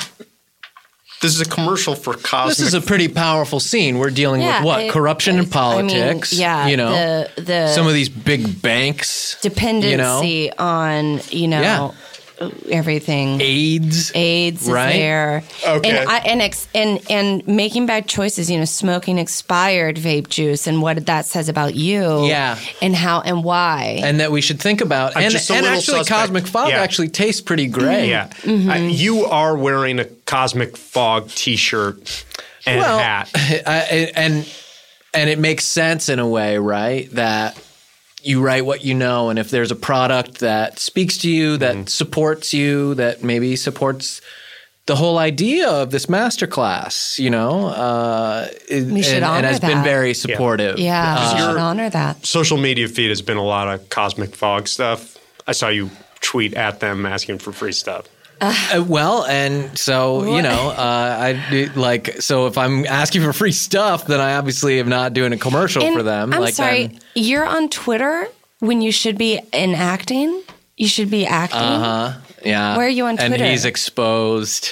This is a commercial for Cosmic. This is a pretty powerful scene. We're dealing Yeah, with what? it- Corruption and it's- I mean, politics. yeah, You know, the- the- some of these big banks. Dependency You know? on, you know, Yeah. everything. AIDS. AIDS is Right? there. Okay. And, I, and, ex, and and making bad choices, you know, smoking expired vape juice and what that says about you. Yeah. And how and why. And that we should think about. I'm And, just a and little actually, suspect. Cosmic Fog Yeah. actually tastes pretty great. Yeah. Mm-hmm. Uh, you are wearing a Cosmic Fog t shirt and Well, hat. I, and and it makes sense in a way, right? That you write what you know, and if there's a product that speaks to you, that Mm-hmm. supports you, that maybe supports the whole idea of this masterclass, you know, uh, We should and, honor and has been that. very supportive. yeah, we Uh, should honor that. Social media feed has been a lot of Cosmic Fog stuff. I saw you tweet at them asking for free stuff. Uh, well, and so you know, uh, I do- like so. If I'm asking for free stuff, then I obviously am not doing a commercial And for them. I'm like sorry, then- you're on Twitter when you should be in acting. You should be acting. Uh-huh. Yeah. Where are you on And Twitter? he's exposed.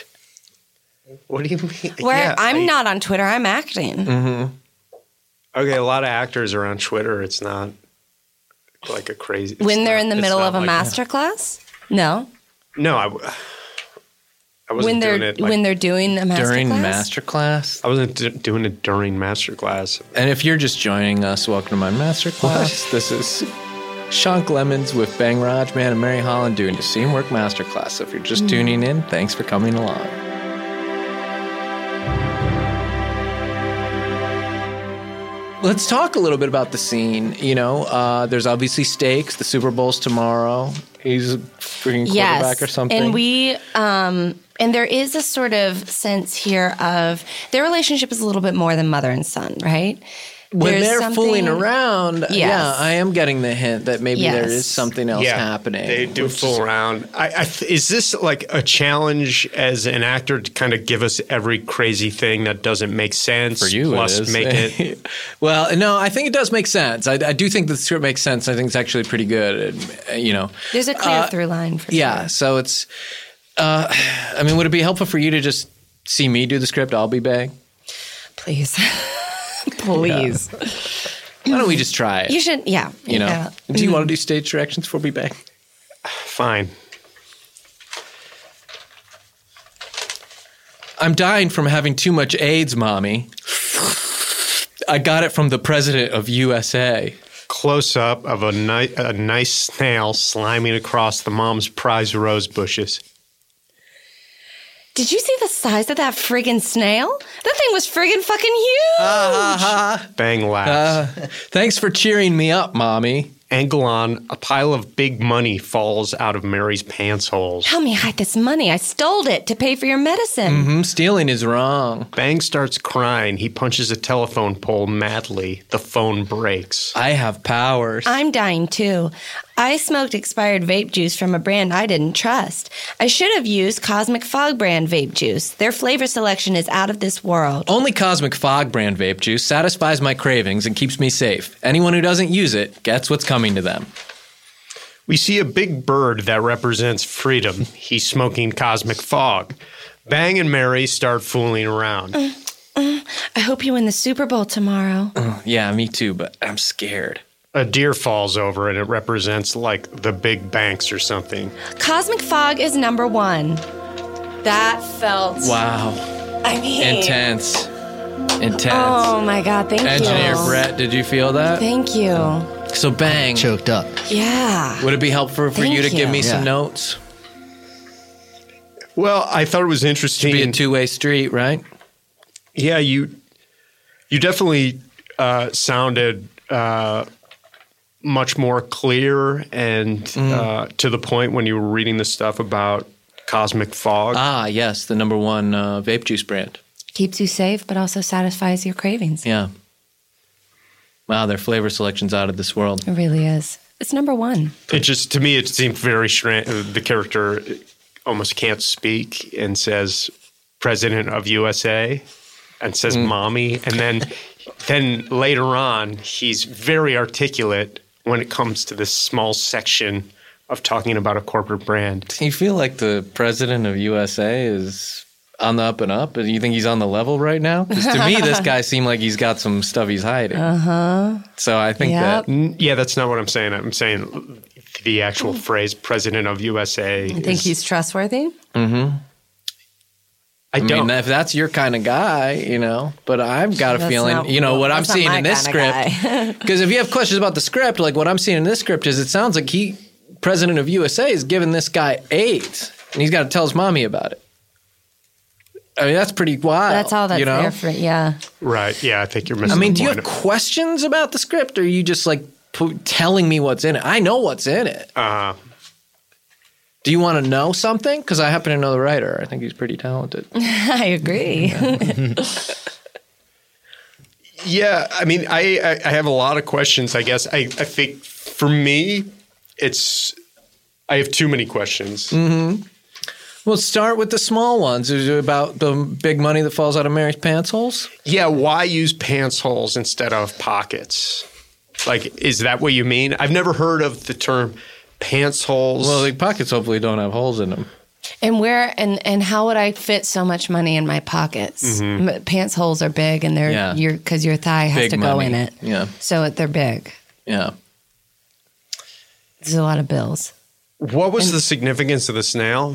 What do you mean? Where Yeah, I'm I- not on Twitter, I'm acting. Mm. Okay, a lot of actors are on Twitter. It's not like a crazy. it's When they're not- in the it's middle not of a like- master class? No. No, I, w- I wasn't When they're doing it like, when they're doing a master During class? masterclass. I wasn't d- doing it during masterclass. And if you're just joining us, welcome to my masterclass. This is Shunk Lemons with Bang Rajman and Mary Holland doing the Scene Work Masterclass. So if you're just tuning in, thanks for coming along. let's talk a little bit about the scene. You know, uh, there's obviously stakes. The Super Bowl's tomorrow. He's a freaking quarterback yes. or something. And we, um, and there is a sort of sense here of their relationship is a little bit more than mother and son, right? When There's they're something- fooling around, Yes. yeah, I am getting the hint that maybe Yes. there is something else Yeah, happening. They do which fool is- around. I, I th- is this like a challenge as an actor to kind of give us every crazy thing that doesn't make sense? For you, plus it is. make it. Well, no, I think it does make sense. I, I do think the script makes sense. I think it's actually pretty good. And, you know, There's a clear Uh, through line for yeah. sure. So it's. Uh, I mean, would it be helpful for you to just see me do the script? I'll be Bang. Please. Please. Why don't we just try it? You should, yeah. You know, yeah. do you want to do stage directions for me, Bang? Fine. I'm dying from having too much AIDS, Mommy. I got it from the president of U S A. Close up of a, ni- a nice snail sliming across the mom's prize rose bushes. Did you see the size of that friggin' snail? That thing was friggin' fucking huge. Bang laughs. Uh, thanks for cheering me up, Mommy. Angle on, a pile of big money falls out of Mary's pants holes. Help me hide this money. I stole it to pay for your medicine. Hmm, stealing is wrong. Bang starts crying. He punches a telephone pole madly. The phone breaks. I have powers. I'm dying too. I smoked expired vape juice from a brand I didn't trust. I should have used Cosmic Fog brand vape juice. Their flavor selection is out of this world. Only Cosmic Fog brand vape juice satisfies my cravings and keeps me safe. Anyone who doesn't use it gets what's coming to them. We see a big bird that represents freedom. He's smoking Cosmic Fog. Bang and Mary start fooling around. Uh, uh, I hope you win the Super Bowl tomorrow. Uh, yeah, me too, but I'm scared. A deer falls over and it represents like the big banks or something. Cosmic Fog is number one. That felt... Wow. I mean... Intense. Intense. Oh my God, thank Engineer you. Brett, did you feel that? Thank you. So Bang. Choked up. Yeah. Would it be helpful for Thank you to give you. me some Yeah. notes? Well, I thought it was interesting. Be a two-way street, right? Yeah, you you definitely uh, sounded uh, much more clear and Mm. uh, to the point when you were reading the stuff about Cosmic Fog. Ah, yes, the number one uh, vape juice brand. Keeps you safe, but also satisfies your cravings. Yeah. Wow, their flavor selection's out of this world. It really is. It's number one. It just, to me, it seemed very strange. The character almost can't speak and says, President of U S A, and says, Mm. Mommy. And then, then later on, he's very articulate when it comes to this small section of talking about a corporate brand. Do you feel like the president of U S A is on the up and up? Do you think he's on the level right now? Because to me, this guy seemed like he's got some stuff he's hiding. Uh-huh. So I think Yep. that... N- Yeah, that's not what I'm saying. I'm saying the actual phrase "President of U S A." You think is- he's trustworthy? Mm-hmm. I I don't. mean, if that's your kind of guy, you know, but I've got a That's feeling, not- you know, what I'm that's not seeing my in this kinda guy. script, because if you have questions about the script, like what I'm seeing in this script is it sounds like he, president of U S A, is giving this guy AIDS, and he's got to tell his mommy about it. I mean, that's pretty wild. That's all that's you know? there for, yeah. Right? Yeah, I think you're I missing. mean, the do you point. have questions about the script, or are you just like p- telling me what's in it? I know what's in it. Uh, Do you want to know something? Because I happen to know the writer. I think he's pretty talented. I agree. Yeah, I mean, I, I I have a lot of questions. I guess I I think for me, it's I have too many questions. Mm-hmm. We'll start with the small ones. Is it about the big money that falls out of Mary's pants holes? Yeah, why use pants holes instead of pockets? Like, is that what you mean? I've never heard of the term pants holes. Well, the pockets hopefully don't have holes in them. And where and, and how would I fit so much money in my pockets? Mhm. M- Pants holes are big, and they're Yeah. your because your thigh has Big to go money. in it. Yeah. So it, they're big. Yeah. There's a lot of bills. What was the significance of the snail?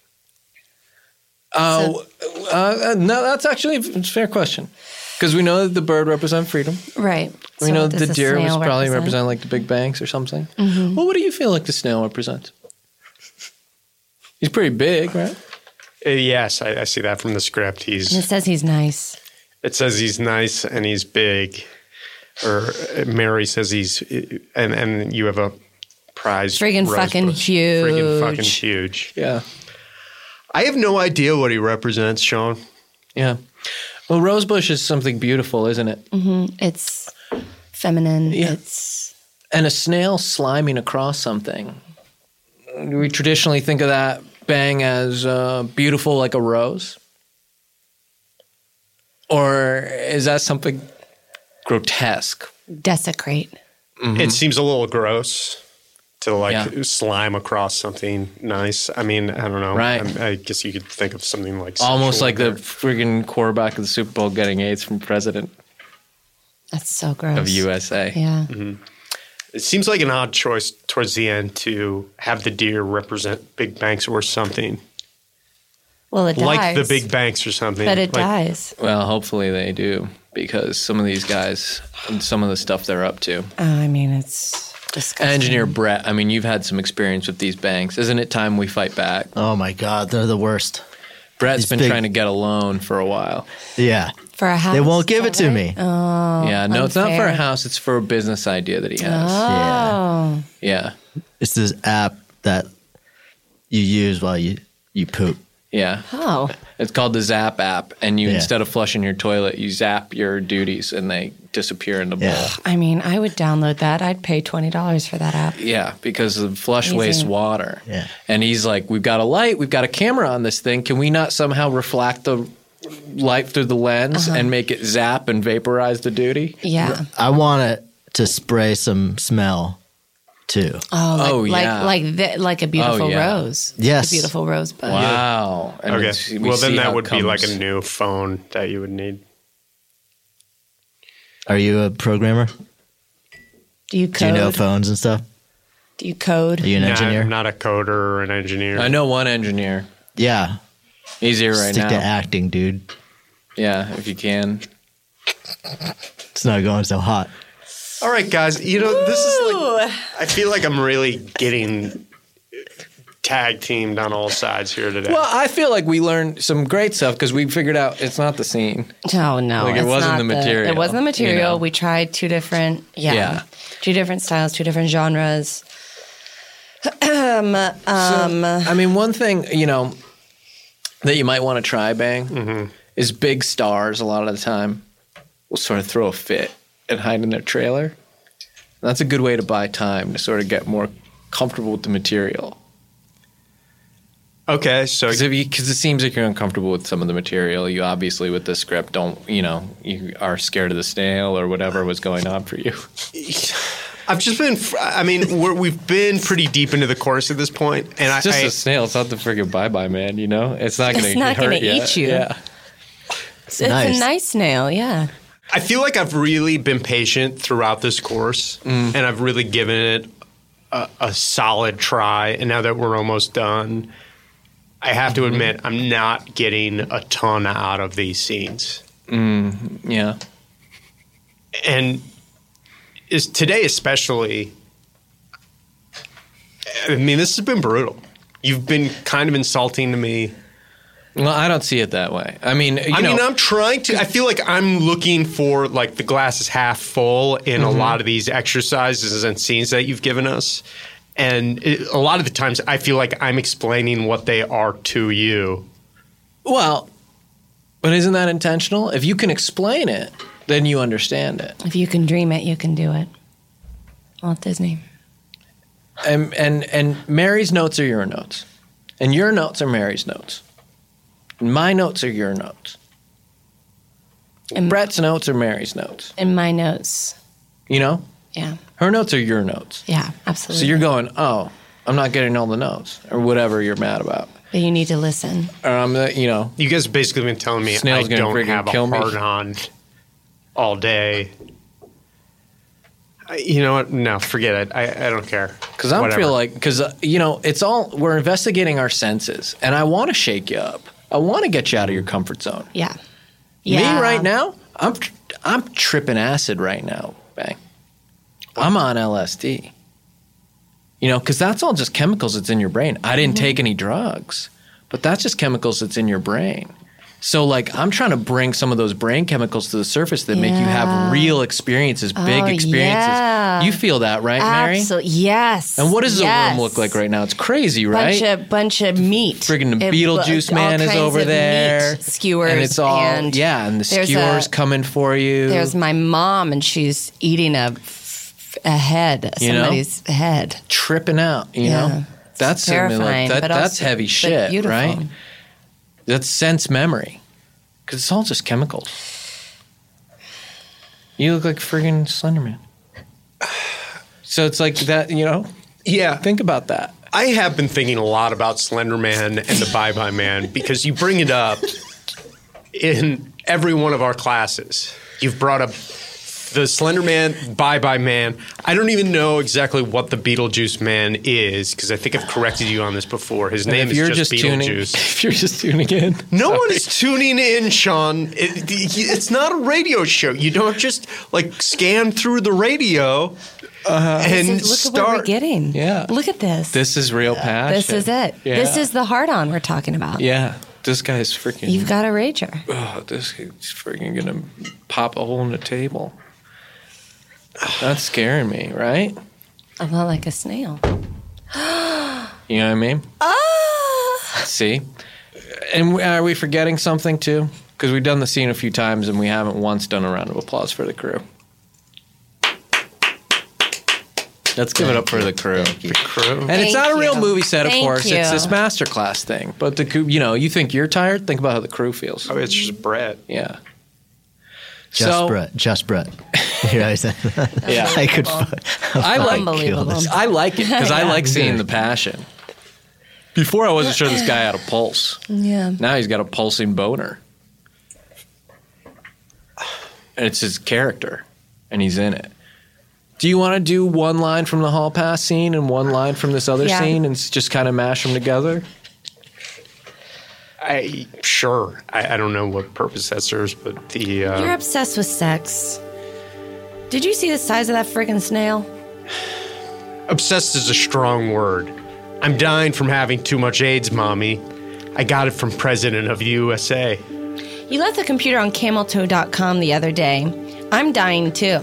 Oh, uh, uh, no, that's actually a fair question. Because we know that the bird represents freedom. Right. We So know does that the deer was snail probably represent? represent like the big banks or something. Mhm. Well, what do you feel like the snail represents? He's pretty big, right? Uh, yes, I, I see that from the script. And it He's says he's nice. it says he's nice and he's big. or Mary says he's, and and you have a prize. Friggin' rose fucking bush. huge. Friggin' fucking huge. Yeah. I have no idea what he represents, Sean. Yeah. Well, rosebush is something beautiful, isn't it? Mm-hmm. It's feminine. Yeah. It's and a snail sliming across something. We traditionally think of that bang as uh, beautiful like a rose, or is that something grotesque? Desecrate. Mm-hmm. It seems a little gross to like Yeah. slime across something nice. I mean, I don't know. Right. I, I guess you could think of something like Almost sexual like there. the friggin' quarterback of the Super Bowl getting AIDS from president That's so gross. of U S A. Yeah. Mm-hmm. It seems like an odd choice towards the end to have the deer represent big banks or something. Well, it dies. Like the big banks or something. But it Like- dies. Well, hopefully they do, because some of these guys and some of the stuff they're up to. Oh, I mean, it's disgusting. Engineer Brett, I mean, you've had some experience with these banks. Isn't it time we fight back? Oh my God, they're the worst. Brett's These been big- trying to get a loan for a while. Yeah. For a house. They won't give is it that to right? me. Oh. yeah, no, it's not for a unfair. house. It's for a business idea that he has. Oh. Yeah, It's this app that you use while you, you poop. yeah. Oh. It's called the Zap app, and you Yeah. instead of flushing your toilet, you zap your duties, and they disappear in the bowl. Yeah. I mean, I would download that. I'd pay twenty dollars for that app. Yeah, because of flush Amazing. waste water. Yeah. And he's like, we've got a light, we've got a camera on this thing. Can we not somehow reflect the light through the lens Uh-huh. and make it zap and vaporize the duty? Yeah. I want it to spray some smell too. Oh, like, Oh, like, yeah. like, the, like a beautiful Oh, yeah. rose. Yes. A beautiful rosebud. Wow. And Okay. it's- we Well, then see how that it would be like comes. a new phone that you would need. Are you a programmer? Do you Do you code? know phones and stuff? Do you code? Are you an Not- engineer? Not a coder or an engineer. I know one engineer. Yeah. He's here right Stick now. to acting, dude. Yeah, if you can. It's not going so hot. All right, guys. You know, this is like, I feel like I'm really getting tag teamed on all sides here today. Well, I feel like we learned some great stuff because we figured out it's not the scene. Oh, no. Like, it it's wasn't not the material, It wasn't the material. you know? We tried two different, yeah, Yeah. two different styles, two different genres. um, um, I mean, one thing, you know, that you might want to try, Bang, Mm-hmm. is big stars a lot of the time will sort of throw a fit and hide in their trailer. That's a good way to buy time to sort of get more comfortable with the material. Okay, so Because it seems like you're uncomfortable with some of the material. You obviously, with the script, don't, you know, you are scared of the snail or whatever was going on for you. I've just been, I mean, we're, we've been pretty deep into the course at this point, and It's just I, a snail. It's not the friggin' bye-bye, man, you know? It's not going to It's not hurt gonna you. eat you. Yeah. it's nice. a nice snail, yeah. I feel like I've really been patient throughout this course, Mm. and I've really given it a, a solid try. And now that we're almost done, I have Mm-hmm. to admit I'm not getting a ton out of these scenes. Yeah. And is today especially, I mean, this has been brutal. You've been kind of insulting to me. Well, I don't see it that way. I mean, you I know, mean, I'm trying to. I feel like I'm looking for like the glass is half full in Mm-hmm. a lot of these exercises and scenes that you've given us, and it, a lot of the times I feel like I'm explaining what they are to you. well, but isn't that intentional? If you can explain it, then you understand it. If you can dream it, you can do it. Walt Disney. And and and Mary's notes are your notes, and your notes are Mary's notes. My notes are your notes. And, Brett's notes are Mary's notes. and my notes. You know, Yeah. her notes are your notes. Yeah, absolutely. So you're going, oh, I'm not getting all the notes, or whatever you're mad about. But you need to listen. Or I'm, the, you know, You guys have basically been telling me Snail's I gonna don't friggin' have a kill me. hard on all day. I, you know what? No, forget it. I, I don't care. because I Whatever. feel like because uh, you know it's all we're investigating our senses, and I want to shake you up. I want to get you out of your comfort zone. Yeah. Yeah. Me right now, I'm tr- I'm tripping acid right now, Bang. I'm on L S D. You know, because that's all just chemicals that's in your brain. I didn't take any drugs, but that's just chemicals that's in your brain. So, like, I'm trying to bring some of those brain chemicals to the surface that make you have real experiences, big Oh, experiences. yeah. You feel that, right, Mary? Absolutely. Yes. And what does yes. the room look like right now? It's crazy, right? Bunch of bunch of meat. Friggin' the It- Beetlejuice all man is kinds over of there. meat skewers. And it's all, and yeah, and the there's skewers a- coming for you. There's my mom, and she's eating a, a head, You know? somebody's head. Tripping out, you Yeah. know? That's terrifying, something like, that, but that's also- heavy but shit, beautiful. right? That's sense memory. Because it's all just chemicals. You look like friggin' Slenderman. So it's like that, you know? Yeah. Think about that. I have been thinking a lot about Slender Man and the Bye Bye Man because you bring it up in every one of our classes. You've brought up the Slender Man, Bye Bye Man. I don't even know exactly what the Beetlejuice Man is because I think I've corrected you on this before. His And name if is you're just, just tuning, Beetlejuice. if you're just tuning in, No sorry. one is tuning in, Sean. It, it's not a radio show. You don't just like scan through the radio uh, and This is- look start. at what we're getting. Yeah. Look at this. This is real passion. This is it. Yeah. This is the hard on we're talking about. Yeah. This guy's freaking. You've got a rager. Oh, this guy's freaking gonna pop a hole in the table. That's scaring me, right? A lot like a snail. You know what I mean? Ah! See? And we- are we forgetting something too? Because we've done the scene a few times and we haven't once done a round of applause for the crew. Let's give it up for the crew. The crew. And it's Thank not a real you. movie set, of Thank course. It's you. this masterclass thing. But the crew, you know, you think you're tired? Think about how the crew feels. Oh, it's just Brett. Yeah. Just So- Brett. Just Brett. You know what I said? Yeah. I could. I like Unbelievable. I like it because I Yeah. like seeing the passion. Before I wasn't sure this guy had a pulse. Yeah. Now he's got a pulsing boner. And it's his character. And he's in it. Do you want to do one line from the hall pass scene and one line from this other Yeah. scene and s- just kind of mash them together? I sure. I, I don't know what purpose that serves, but the uh, You're obsessed with sex. Did you see the size of that friggin' snail? obsessed is a strong word. I'm dying from having too much AIDS, Mommy. I got it from President of the U S A. You left the computer on camel toe dot com the other day. I'm dying too.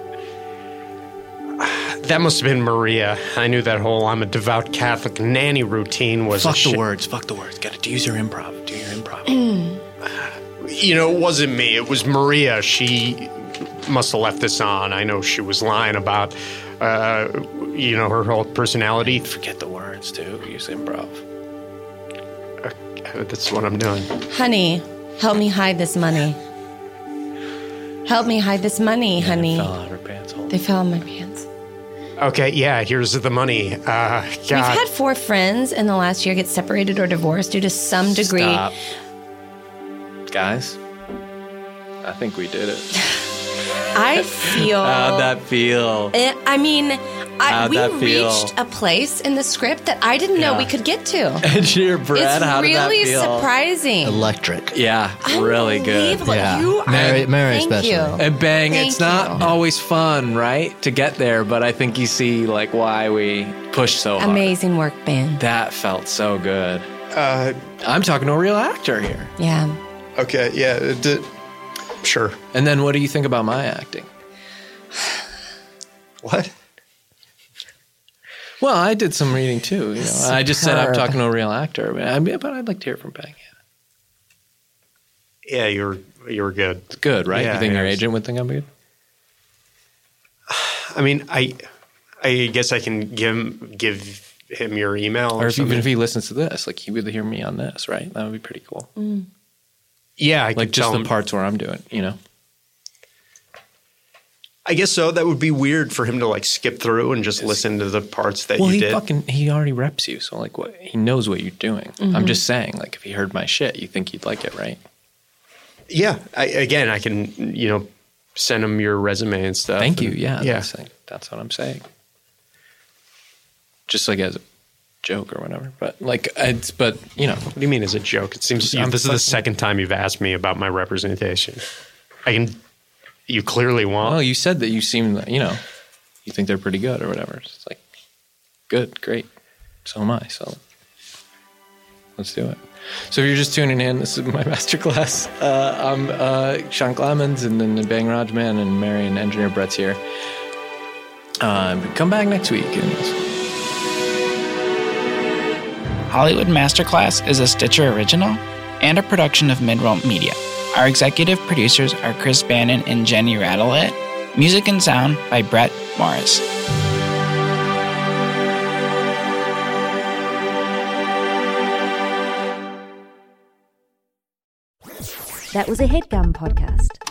That must have been Maria. I knew that whole I'm a devout Catholic nanny routine was Fuck a the shit. words. Fuck the words. Got to use your improv. Do your improv. You know, it wasn't me. It was Maria. She must have left this on. I know she was lying about, uh, you know, her whole personality. Forget the words, too. Use improv. Uh, that's what I'm doing. Honey, help me hide this money. Help me hide this money, honey. Fell out of her pants hole. They fell in my pants. Okay, yeah, here's the money. Uh, God. We've had four friends in the last year get separated or divorced due to some degree. Stop. Guys, I think we did it. I feel. How'd that feel? Eh, I mean, I, How'd we that feel? reached a place in the script that I didn't know Yeah. we could get to. Engineer Brad, It's how did that really feel? surprising. Electric. Yeah, really good. Unbelievable. Yeah. You are, Mary- Mary thank especially. you. And bang, Thank it's not you. always fun, right, to get there, but I think you see like why we push so hard. Amazing work, Ben. That felt so good. Uh, I'm talking to a real actor here. Yeah. okay, yeah, it did. Sure. And then what do you think about my acting? What? Well, I did some reading too. You know, I just said I'm Superb. talking to a real actor, but, I mean, but I'd like to hear from Bang. Yeah. Yeah, you were you were good. It's good, right? Yeah, you think it your is. agent would think I'm good? I mean, I I guess I can give give him your email or, Or if, even something. if he listens to this, like he would hear me on this, right? That would be pretty cool. yeah, I Like could just tell the him. parts where I'm doing, you know? I guess so. That would be weird for him to like skip through and just listen to the parts that Well, you he did. fucking he already reps you, so like what he knows what you're doing. I'm just saying, like if he heard my shit, you think he'd like it, right? Yeah. I, again, I can you know send him your resume and stuff. Thank you. and- Yeah, yeah. That's, that's what I'm saying. Just like as a joke or whatever, but like it's but you know What do you mean as a joke? It seems I'm this is the fucking- second time you've asked me about my representation. I can. You clearly want. well, you said that you seem you know you think they're pretty good or whatever. It's like good, great. So am I. So Let's do it. So if you're just tuning in, this is my masterclass. Uh, I'm uh, Sean Clemens, and then Bang Rajman and Mary and Engineer Brett's here. Uh, come back next week. And Hollywood Masterclass is a Stitcher original and a production of Midroll Media. Our executive producers are Chris Bannon and Jenny Radelet. Music and sound by Brett Morris. That was a HeadGum podcast.